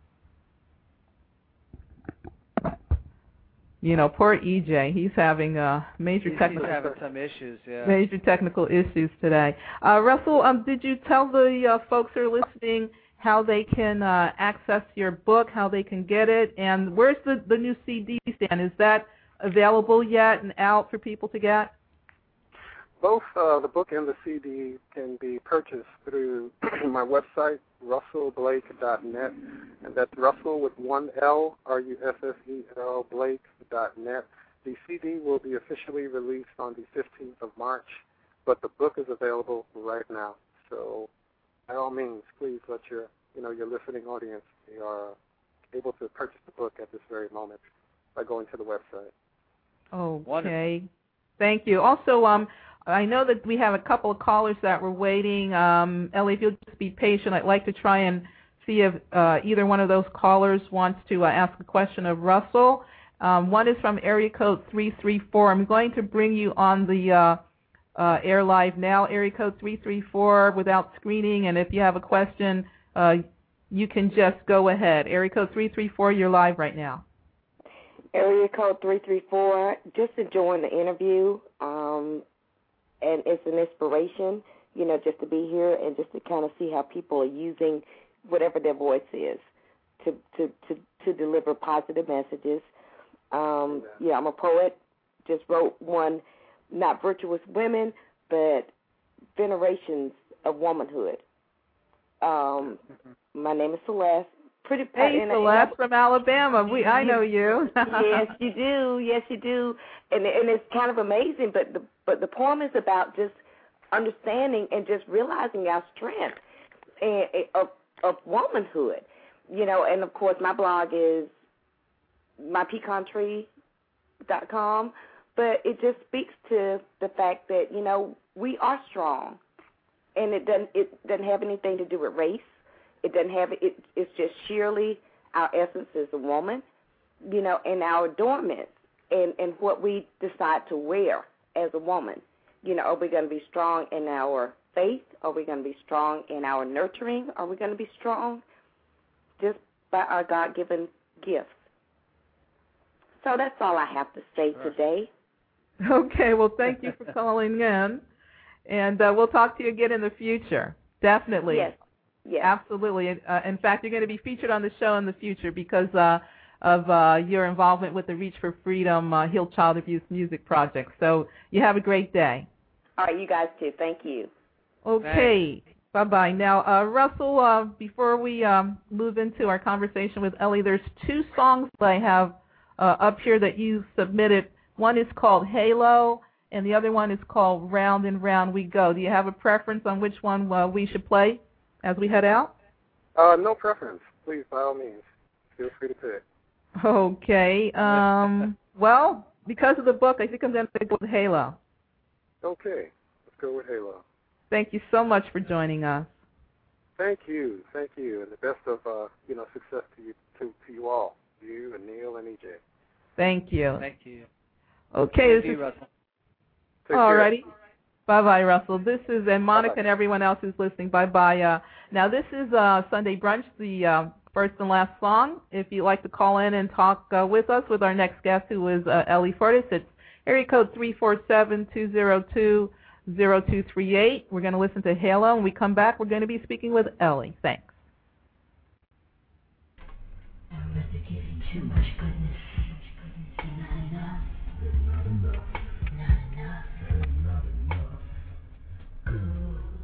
Poor EJ. He's having major technical issues. Yeah. Major technical issues today. Russell, did you tell the folks who are listening how they can access your book, how they can get it, and where's the new CD stand? Is that available yet and out for people to get? Both the book and the CD can be purchased through my website, russellblake.net, and that's Russell with one L, RUSSEL, Blake.net. The CD will be officially released on the 15th of March, but the book is available right now. So, by all means, please let your listening audience be able to purchase the book at this very moment by going to the website. Okay. Wonderful. Thank you. Also, I know that we have a couple of callers that were waiting. Ellie, if you'll just be patient, I'd like to try and see if either one of those callers wants to ask a question of Russell. One is from area code 334. I'm going to bring you on the air live now, area code 334, without screening, and if you have a question, you can just go ahead. Area code 334, you're live right now. Area code 334, just enjoying the interview, and it's an inspiration, just to be here and just to kind of see how people are using whatever their voice is to deliver positive messages. Yeah, I'm a poet, just wrote one, not Virtuous Women, but Venerations of Womanhood. My name is Celeste. Hey, Celeste from Alabama. I know you. Yes, you do. Yes, you do. And it's kind of amazing. But the poem is about just understanding and just realizing our strength of womanhood. And of course my blog is mypecantree.com. But it just speaks to the fact that we are strong, and it doesn't have anything to do with race. It doesn't have it. It's just sheerly our essence as a woman, and our adornments and what we decide to wear as a woman. Are we going to be strong in our faith? Are we going to be strong in our nurturing? Are we going to be strong just by our God-given gifts? So that's all I have to say today. Okay, well, thank you for calling in, and we'll talk to you again in the future. Definitely. Yes. Yes. Absolutely. In fact, you're going to be featured on the show in the future because of your involvement with the Reach for Freedom Heal Child Abuse Music Project. So you have a great day. All right, you guys too. Thank you. Okay. Thanks. Bye-bye. Now, Russell, before we move into our conversation with Ellie, there's two songs that I have up here that you submitted. One is called Halo, and the other one is called Round and Round We Go. Do you have a preference on which one we should play as we head out? No preference. Please, by all means, feel free to pick. Okay. Well, because of the book, I think I'm going to go with Halo. Okay, let's go with Halo. Thank you so much for joining us. Thank you, and the best of success to you all, you and Neil and EJ. Thank you. Thank you. Okay, Thank you, Russell. All righty. Bye-bye, Russell. This is, and Monica Bye-bye. and everyone else who's listening, bye-bye. Now, this is Sunday Brunch, the first and last song. If you'd like to call in and talk with us, with our next guest, who is Ellie Fortis, it's area code 347-202-0238. We're going to listen to Halo. When we come back, we're going to be speaking with Ellie. Thanks. Too much goodness. Not enough. Not enough. Not enough. And not enough. Good.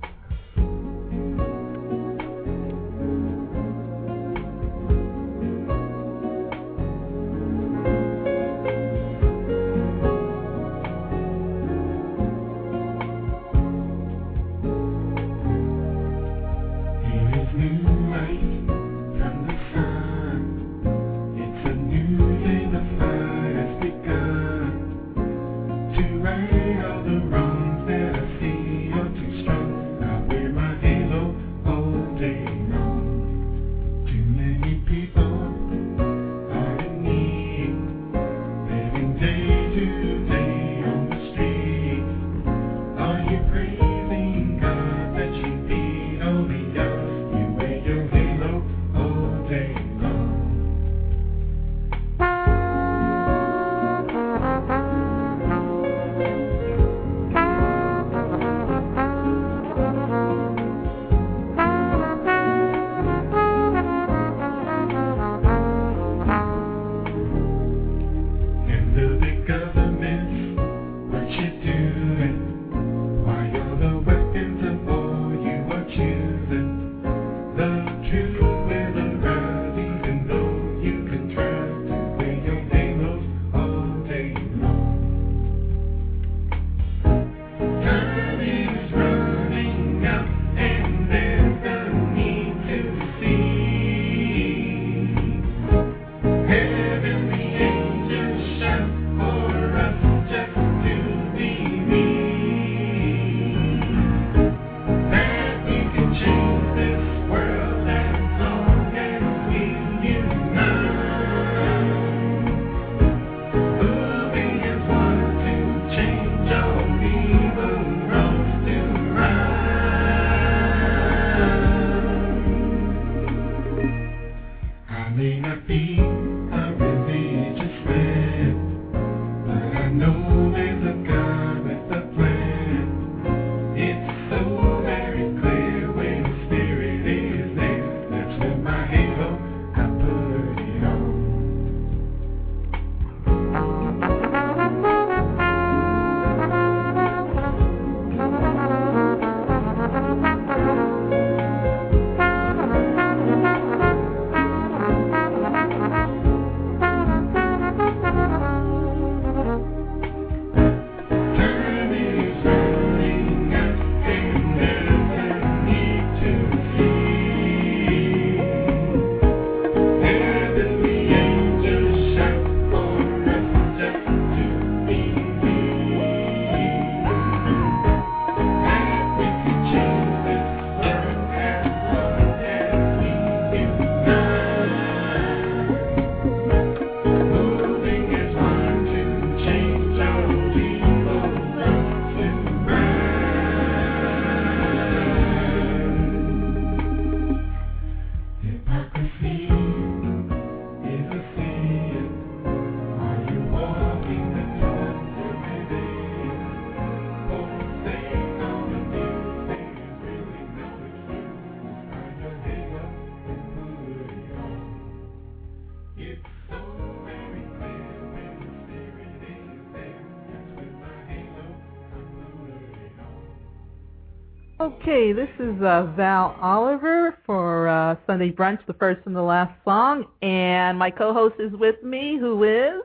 Okay, this is Val Oliver for Sunday Brunch, the first and the last song, and my co-host is with me, who is?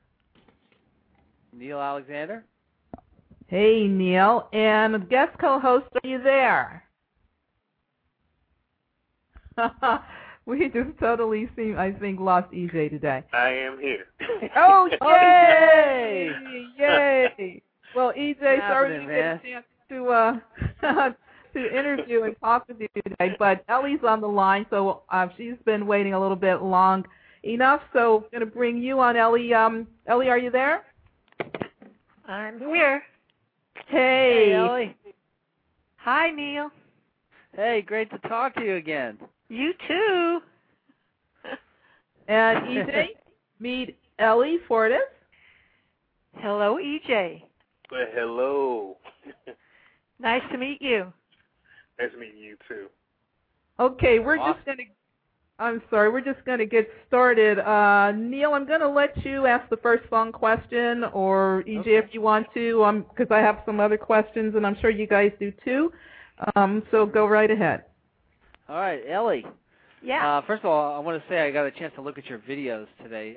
Neil Alexander. Hey, Neil. And guest co-host, are you there? We just totally seem, I think, lost EJ today. I am here. Oh, yay! Yay! Well, EJ, sorry we didn't get a chance to interview and talk with you today, but Ellie's on the line, so she's been waiting a little bit long enough, so I'm going to bring you on, Ellie. Ellie, are you there? I'm here. Hey, Ellie. Hi, Neil. Hey, great to talk to you again. You too. And EJ, meet Ellie Fortis. Hello, EJ. Well, hello. Nice to meet you. Nice meeting you too. Okay, we're just going to get started. Neil, I'm going to let you ask the first song question, or EJ, if you want to, because I have some other questions, and I'm sure you guys do too. So go right ahead. All right, Ellie. Yeah. First of all, I want to say I got a chance to look at your videos today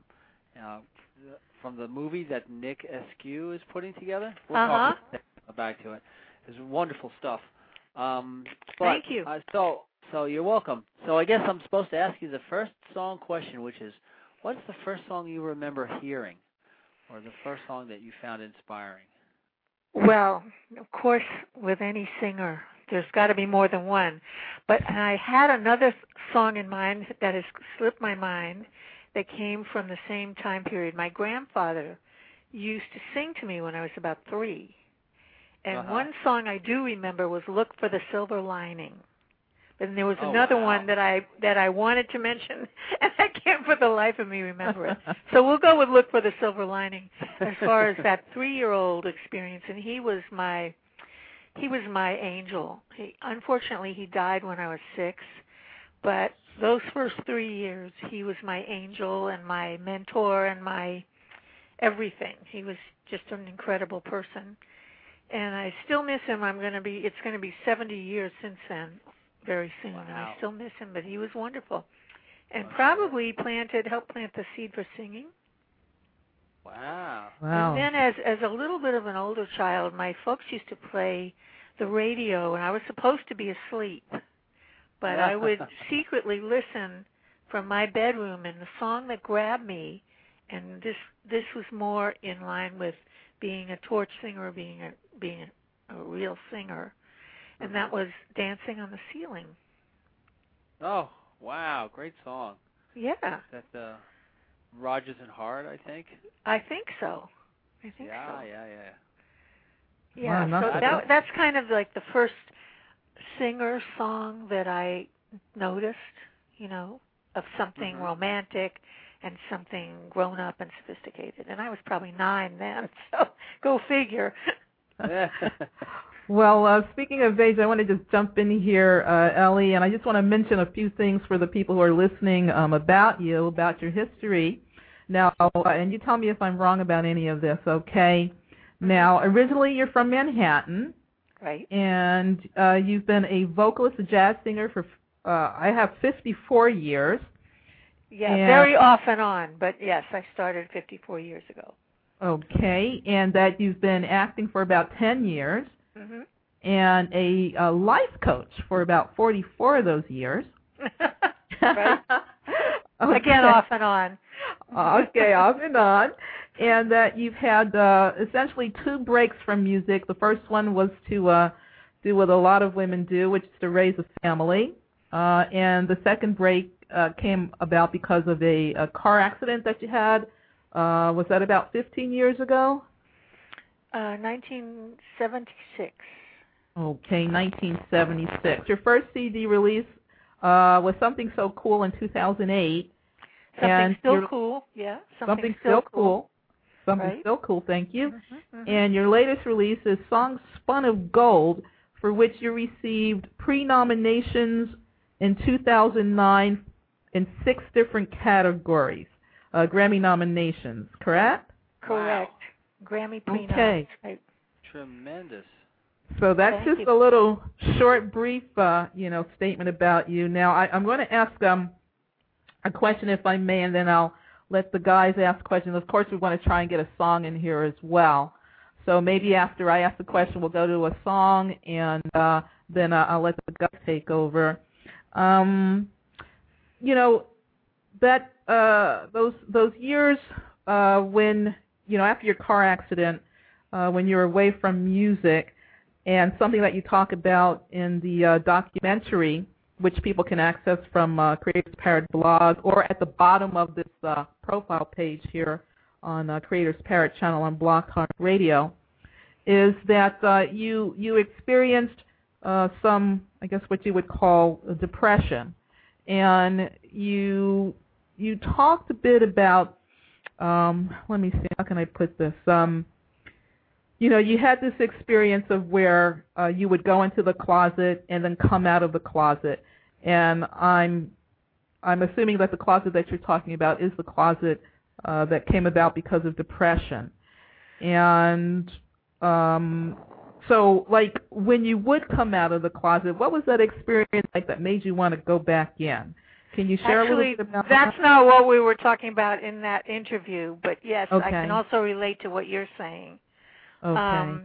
from the movie that Nick Askew is putting together. We'll talk back to it. It's wonderful stuff. Thank you. So you're welcome. So I guess I'm supposed to ask you the first song question, which is, what's the first song you remember hearing, or the first song that you found inspiring? Well, of course, with any singer, there's got to be more than one. But I had another song in mind that has slipped my mind that came from the same time period. My grandfather used to sing to me when I was about 3. And one song I do remember was Look for the Silver Lining. And there was another one that I wanted to mention, and I can't for the life of me remember it. So we'll go with Look for the Silver Lining as far as that 3-year-old experience. And he was my angel. Unfortunately, he died when I was 6, but those first 3 years, he was my angel and my mentor and my everything. He was just an incredible person, and I still miss him. It's going to be 70 years since then, very soon, and I still miss him. But he was wonderful, and probably helped plant the seed for singing. Wow. And then as a little bit of an older child, my folks used to play the radio, and I was supposed to be asleep, but I would secretly listen from my bedroom, and the song that grabbed me, and this was more in line with being a torch singer, being a real singer, and that was Dancing on the Ceiling. Oh, wow, great song. Yeah. Is that Rodgers and Hart, I think? I think so. Yeah. Yeah, wow, so that's kind of like the first singer song that I noticed, of something romantic and something grown up and sophisticated. And I was probably 9 then, so go figure. Well, speaking of age, I want to just jump in here, Ellie, and I just want to mention a few things for the people who are listening about you, about your history. Now, and you tell me if I'm wrong about any of this, okay? Now, originally you're from Manhattan. Right. And you've been a vocalist, a jazz singer for, I have 54 years. Yeah, very off and on, but yes, I started 54 years ago. Okay, and that you've been acting for about 10 years. Mm-hmm. And a life coach for about 44 of those years. Right. Okay. Again, off and on. Okay, off and on. And that you've had essentially 2 breaks from music. The first one was to do what a lot of women do, which is to raise a family. And the second break came about because of a car accident that you had. Was that about 15 years ago? 1976. Okay, 1976. Your first CD release was Something So Cool in 2008. Something Still Cool, yeah. Something Still Cool. Something right. Still Cool, thank you. Mm-hmm. And your latest release is Songs Spun of Gold, for which you received pre-nominations in 2009 in 6 different categories, Grammy nominations, correct? Correct. Wow. Grammy pre-noms. Okay. Right. Tremendous. So that's Thank just you. a little short, brief, statement about you. Now, I'm going to ask a question, if I may, and then I'll let the guys ask questions. Of course, we want to try and get a song in here as well. So maybe after I ask the question, we'll go to a song, and then I'll let the guys take over. that those years when after your car accident, when you're away from music, and something that you talk about in the documentary, which people can access from Creators Parrot blog or at the bottom of this profile page here on Creators Parrot channel on Blog Talk Radio, is that you experienced some, I guess, what you would call depression, and you talked a bit about. Let me see, how can I put this? You had this experience of where you would go into the closet and then come out of the closet, and I'm assuming that the closet that you're talking about is the closet that came about because of depression. And so, like, when you would come out of the closet, what was that experience like that made you want to go back in? Can you share a little bit about that? That's not what we were talking about in that interview, but yes, okay. I can also relate to what you're saying. Okay.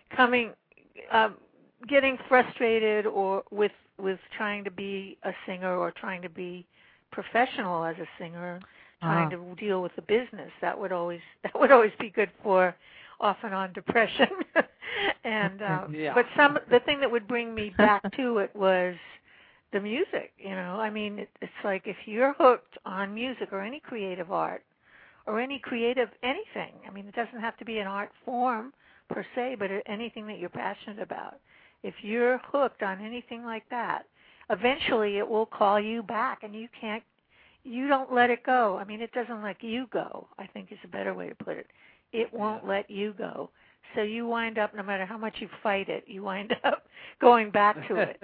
Getting frustrated or with trying to be a singer or trying to be professional as a singer, trying to deal with the business, that would always be good for off and on depression. And but the thing that would bring me back to it was the music. I mean, it's like if you're hooked on music or any creative art or any creative anything. I mean, it doesn't have to be an art form per se, but anything that you're passionate about. If you're hooked on anything like that, eventually it will call you back, and you don't let it go. I mean, it doesn't let you go, I think is a better way to put it. It won't let you go. So you wind up, no matter how much you fight it, you wind up going back to it.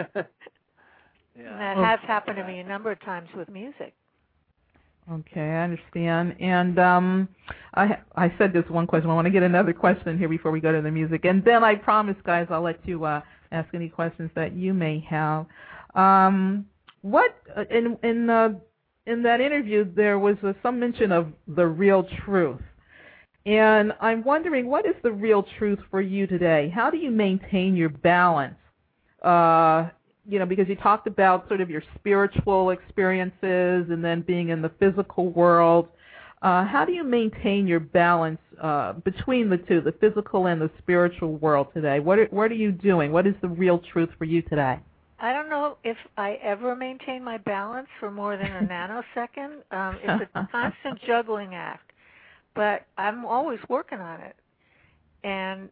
And that has happened to me a number of times with music. Okay, I understand. And I said this one question. I want to get another question here before we go to the music. And then I promise, guys, I'll let you ask any questions that you may have. What in that interview there was some mention of the real truth. And I'm wondering, what is the real truth for you today? How do you maintain your balance? Because you talked about sort of your spiritual experiences and then being in the physical world. How do you maintain your balance between the two, the physical and the spiritual world today? What are you doing? What is the real truth for you today? I don't know if I ever maintain my balance for more than a nanosecond. It's a constant juggling act, but I'm always working on it. And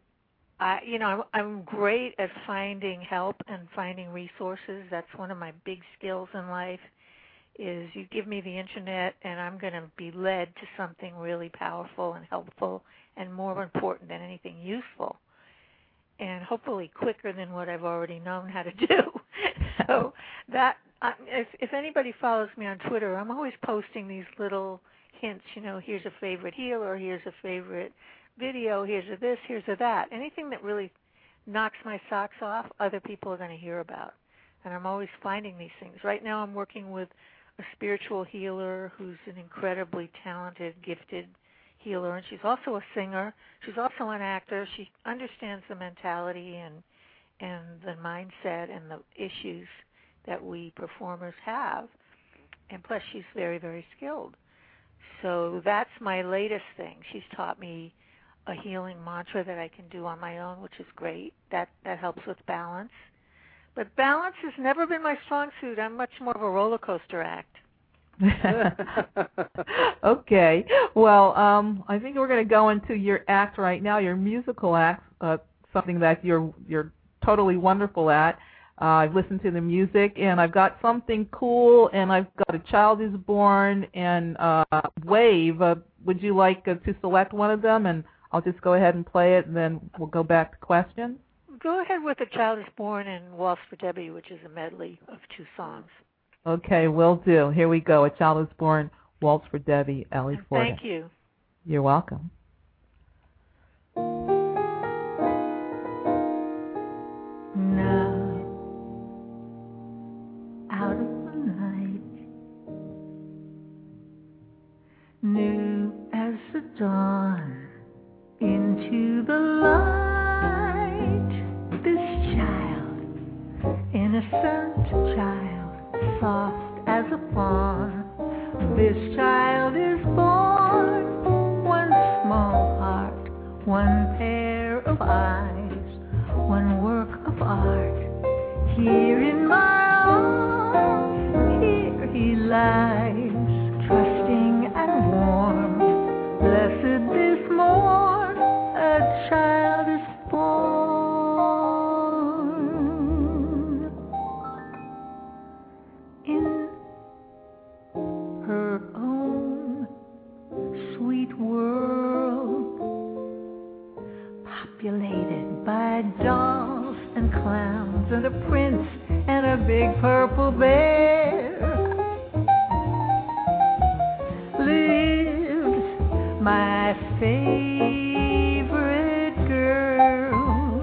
I'm great at finding help and finding resources. That's one of my big skills in life, is you give me the internet and I'm going to be led to something really powerful and helpful and more important than anything useful, and hopefully quicker than what I've already known how to do. So that if anybody follows me on Twitter, I'm always posting these little hints, here's a favorite healer, here's a favorite video, here's a this, here's a that. Anything that really knocks my socks off, other people are going to hear about. And I'm always finding these things. Right now I'm working with a spiritual healer who's an incredibly talented, gifted healer, and she's also a singer. She's also an actor. She understands the mentality and the mindset and the issues that we performers have. And plus she's very, very skilled. So that's my latest thing. She's taught me a healing mantra that I can do on my own, which is great. That helps with balance. But balance has never been my strong suit. I'm much more of a roller coaster act. Okay. Well, I think we're going to go into your act right now, your musical act, something that you're totally wonderful at. I've listened to the music, and I've got something cool, and I've got A Child Is Born and Wave. Would you like to select one of them? And I'll just go ahead and play it, and then we'll go back to questions. Go ahead with A Child Is Born and Waltz for Debbie, which is a medley of two songs. Okay, will do. Here we go. A Child Is Born, Waltz for Debbie, Ellie Ford. Thank you. You're welcome. Now, out of the night, new as the dawn, into the light, this child, innocent child, soft as a fawn. This child is born, one small heart, one pair of eyes, one work of art. Here in my arms, here he lies, trusting and warm. Blessed this morn, a child is born. In her own sweet world, populated by dolls and clowns and a prince and a big purple bear, lives my favorite girl,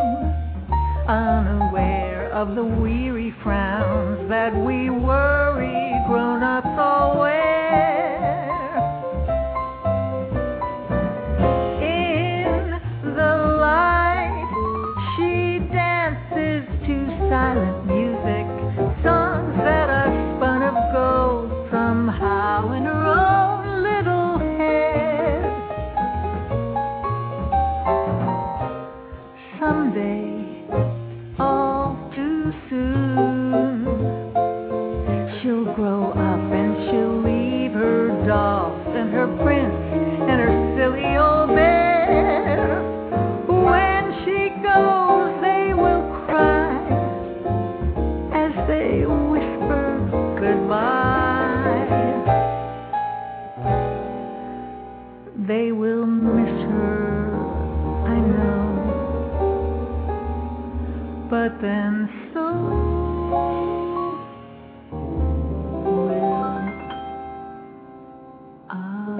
unaware of the weary frowns that we worry grown-ups all wear. In the light, she dances to silent music, songs that are spun of gold somehow in her own little head. Someday, all too soon, she'll grow up and she'll leave her dolls and her prince and her silly old bear. When she goes, they will cry as they whisper goodbye. They will miss her, I know, but then so will I.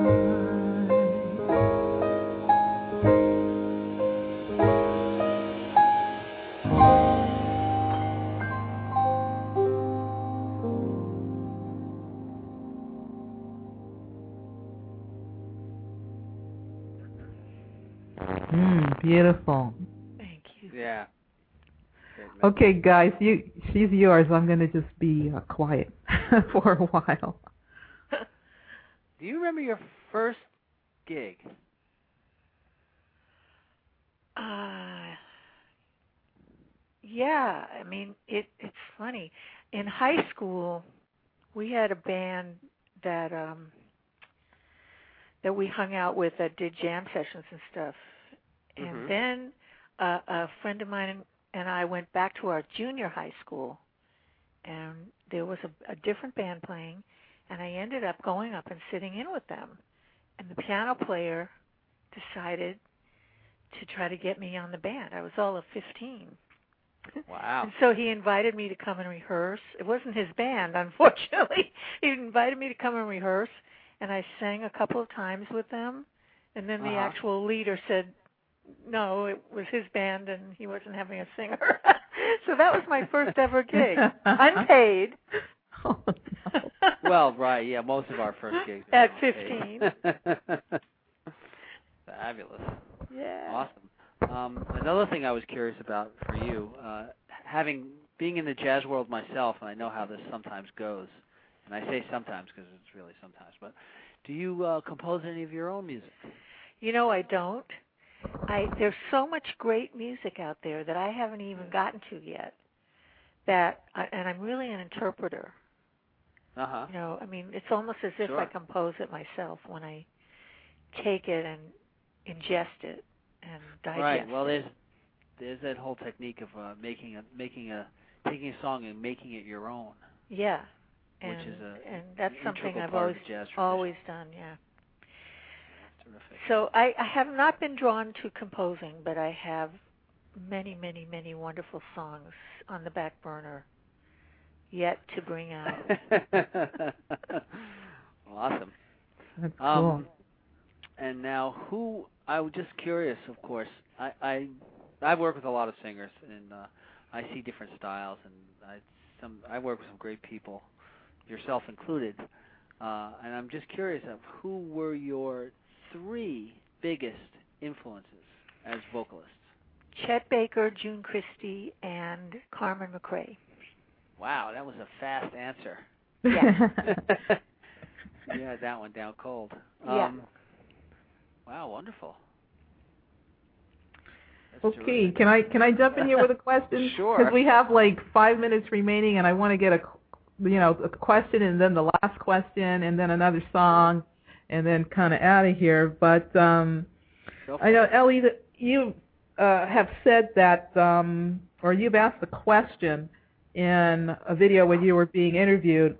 Beautiful. Thank you. Yeah. Okay, guys, she's yours. I'm going to just be quiet for a while. Do you remember your first gig? Yeah, I mean, it's funny. In high school, we had a band that we hung out with that did jam sessions and stuff. And then a friend of mine and I went back to our junior high school, and there was a different band playing, and I ended up going up and sitting in with them. And the piano player decided to try to get me on the band. I was all of 15. Wow. And so he invited me to come and rehearse. It wasn't his band, unfortunately. He invited me to come and rehearse, and I sang a couple of times with them. And then the actual leader said, no, it was his band, and he wasn't having a singer. So that was my first ever gig, unpaid. Oh, no. Well, right, yeah, most of our first gigs. At 15. Fabulous. Yeah. Awesome. Another thing I was curious about for you, being in the jazz world myself, and I know how this sometimes goes, and I say sometimes because it's really sometimes, but do you compose any of your own music? You know, I don't. There's so much great music out there that I haven't even gotten to yet. And I'm really an interpreter. Uh-huh. You know, I mean, it's almost as if I compose it myself when I take it and ingest it and digest right. Well, it. there's that whole technique of taking a song and making it your own. Yeah. Which is and that's something I've always done. Yeah. Terrific. So I have not been drawn to composing, but I have many, many, many wonderful songs on the back burner yet to bring out. Awesome. That's cool. And now, I was just curious, of course. I work with a lot of singers, and I see different styles, and I work with some great people, yourself included. And I'm just curious of who were your 3 biggest influences as vocalists? Chet Baker, June Christy, and Carmen McRae. Wow, that was a fast answer. Yeah. You had that one down cold. Yeah. Wow, wonderful. That's Okay, terrific. can I jump in here with a question? Sure. Because we have like 5 minutes remaining, and I want to get a question, and then the last question, and then another song, and then kind of out of here. But I know, Ellie, that you have said that, or you've asked the question in a video when you were being interviewed.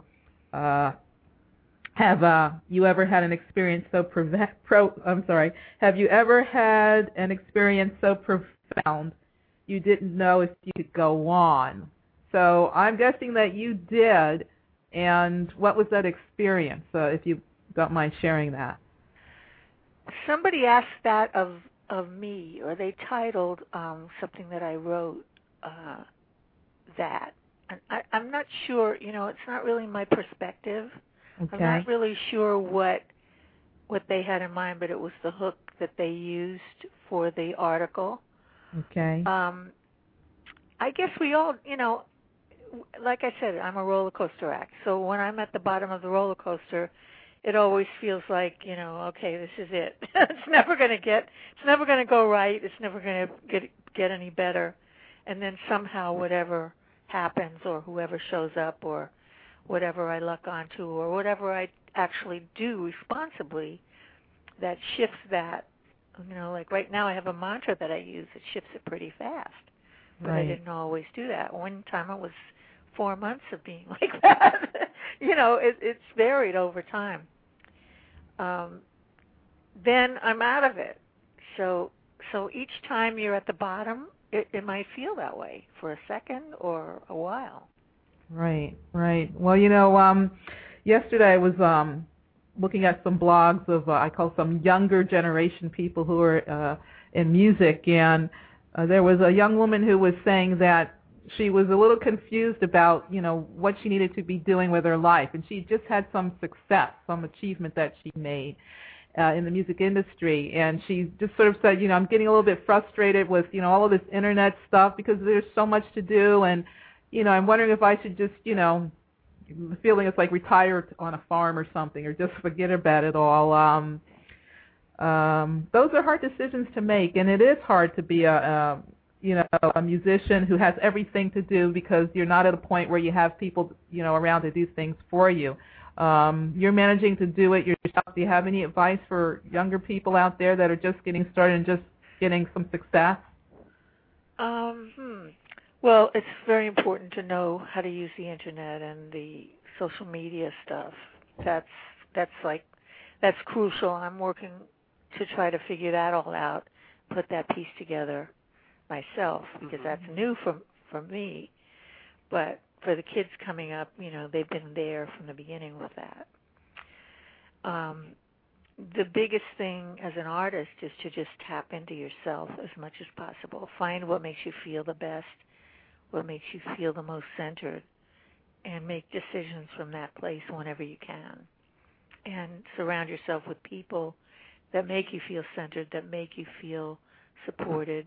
Have you ever had an experience so Have you ever had an experience so profound you didn't know if you could go on? So I'm guessing that you did. And what was that experience? If you don't mind sharing that. Somebody asked that of me, or they titled something that I wrote that. And I'm not sure. It's not really my perspective. Okay. I'm not really sure what they had in mind, but it was the hook that they used for the article. Okay. I guess we all, like I said, I'm a roller coaster act. So when I'm at the bottom of the roller coaster, it always feels like, okay, this is it. It's never going to go right. It's never going to get any better. And then somehow whatever happens, or whoever shows up, or whatever I luck onto, or whatever I actually do responsibly, that shifts that. Like right now I have a mantra that I use that shifts it pretty fast. But Right. I didn't always do that. One time it was 4 months of being like that. It's varied over time. Then I'm out of it. So each time you're at the bottom, it might feel that way for a second or a while. Right. Well, yesterday I was looking at some blogs of I call some younger generation people who are in music, and there was a young woman who was saying that she was a little confused about what she needed to be doing with her life, and she just had some success, some achievement that she made in the music industry, and she just sort of said, I'm getting a little bit frustrated with all of this internet stuff because there's so much to do, and I'm wondering if I should just, feeling it's like retire on a farm or something, or just forget about it all. Those are hard decisions to make, and it is hard to be a musician who has everything to do because you're not at a point where you have people, around to do things for you. You're managing to do it yourself. Do you have any advice for younger people out there that are just getting started and just getting some success? Well, it's very important to know how to use the internet and the social media stuff. That's crucial. I'm working to try to figure that all out, put that piece together myself, because that's new for me. But for the kids coming up, they've been there from the beginning with that. The biggest thing as an artist is to just tap into yourself as much as possible. Find what makes you feel the best, what makes you feel the most centered, and make decisions from that place whenever you can. And surround yourself with people that make you feel centered, that make you feel supported.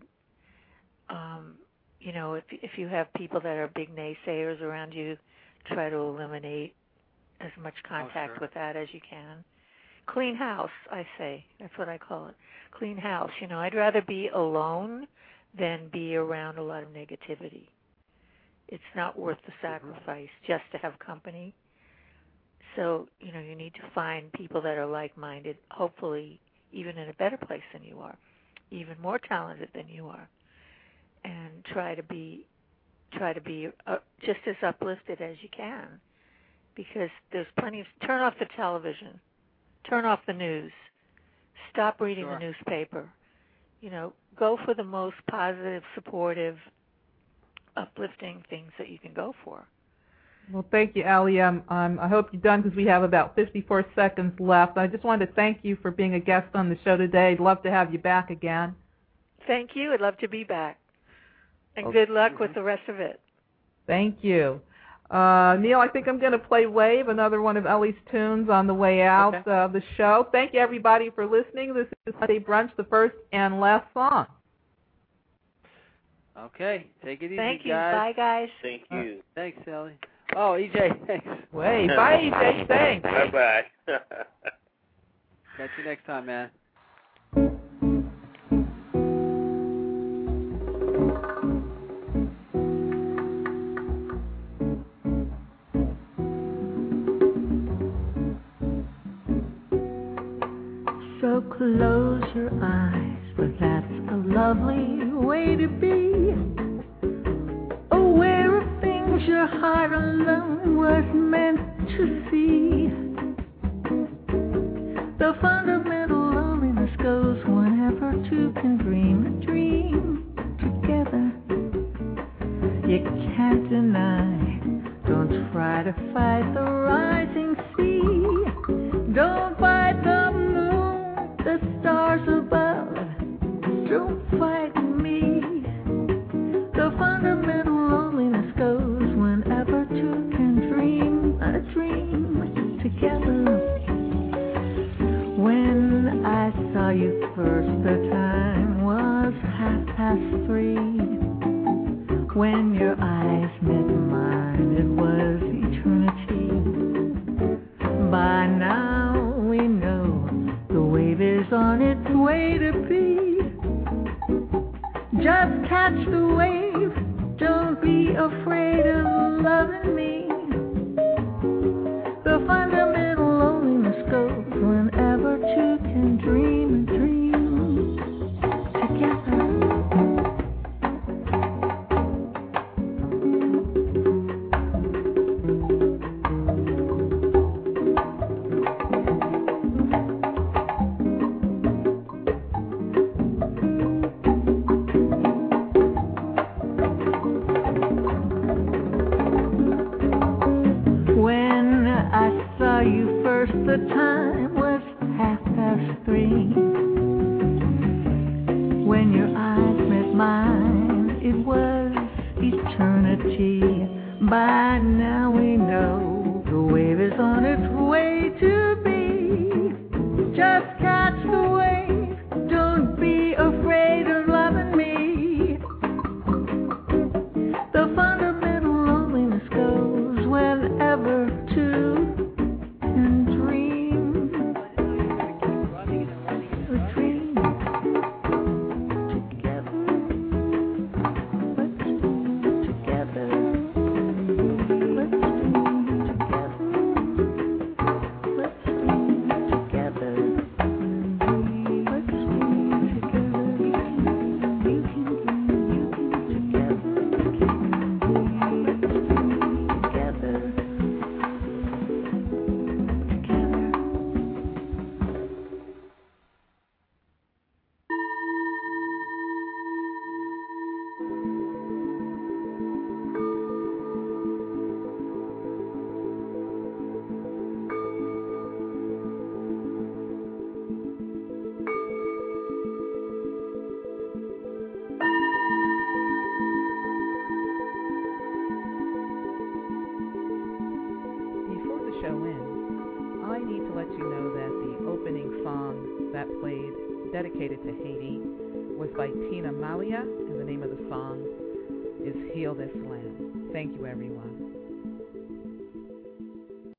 If you have people that are big naysayers around you, try to eliminate as much contact with that as you can. Clean house, I say. That's what I call it. Clean house. I'd rather be alone than be around a lot of negativity. It's not worth the sacrifice just to have company. So, you need to find people that are like-minded, hopefully even in a better place than you are, even more talented than you are, and try to be just as uplifted as you can, because there's plenty of, turn off the television, turn off the news, stop reading the newspaper, go for the most positive, supportive, uplifting things that you can go for. Well, thank you, Allie. I hope you're done because we have about 54 seconds left. I just wanted to thank you for being a guest on the show today. I'd love to have you back again. Thank you. I'd love to be back. And good luck with the rest of it. Thank you. Neil, I think I'm going to play Wave, another one of Ellie's tunes on the way out of the show. Thank you, everybody, for listening. This is Sunday Brunch, the first and last song. Okay, take it easy, Thank you. guys. Bye, guys. Thank you. Thanks, Ellie. Oh, EJ, thanks. Wait, bye, EJ, thanks. Bye-bye. Catch you next time, man. So close your eyes, but that's a lovely way to be. Aware of things your heart alone was meant to see. The fundamental loneliness goes whenever two can dream a dream together. You can't deny, don't try to fight the rising sea. Don't fight the moon, the stars above. Don't fight me. The fundamental loneliness goes whenever two can dream a dream together. When I saw you first, the time was 3:30. When your eyes met mine, it was eternity. By now we know the wave is on its way to be. Just catch the wave, don't be afraid of loving me. The fundamental loneliness goes whenever two can dream a dream together. When I saw you first, the time was 3:30. When your eyes met mine, it was eternity. By now we know the wave is on its way to be. Just catch the wave, don't be afraid of loving me. The fundamental loneliness goes whenever two can dream a dream together. Let's dream together. Let's dream together. Let's dream together. Let's dream together. You can dream together. Let's dream together. Before the show ends, I need to let you know that the opening song that played, dedicated to Haiti, was by Tina Malia, and the name of the song is Heal This Land. Thank you, everyone.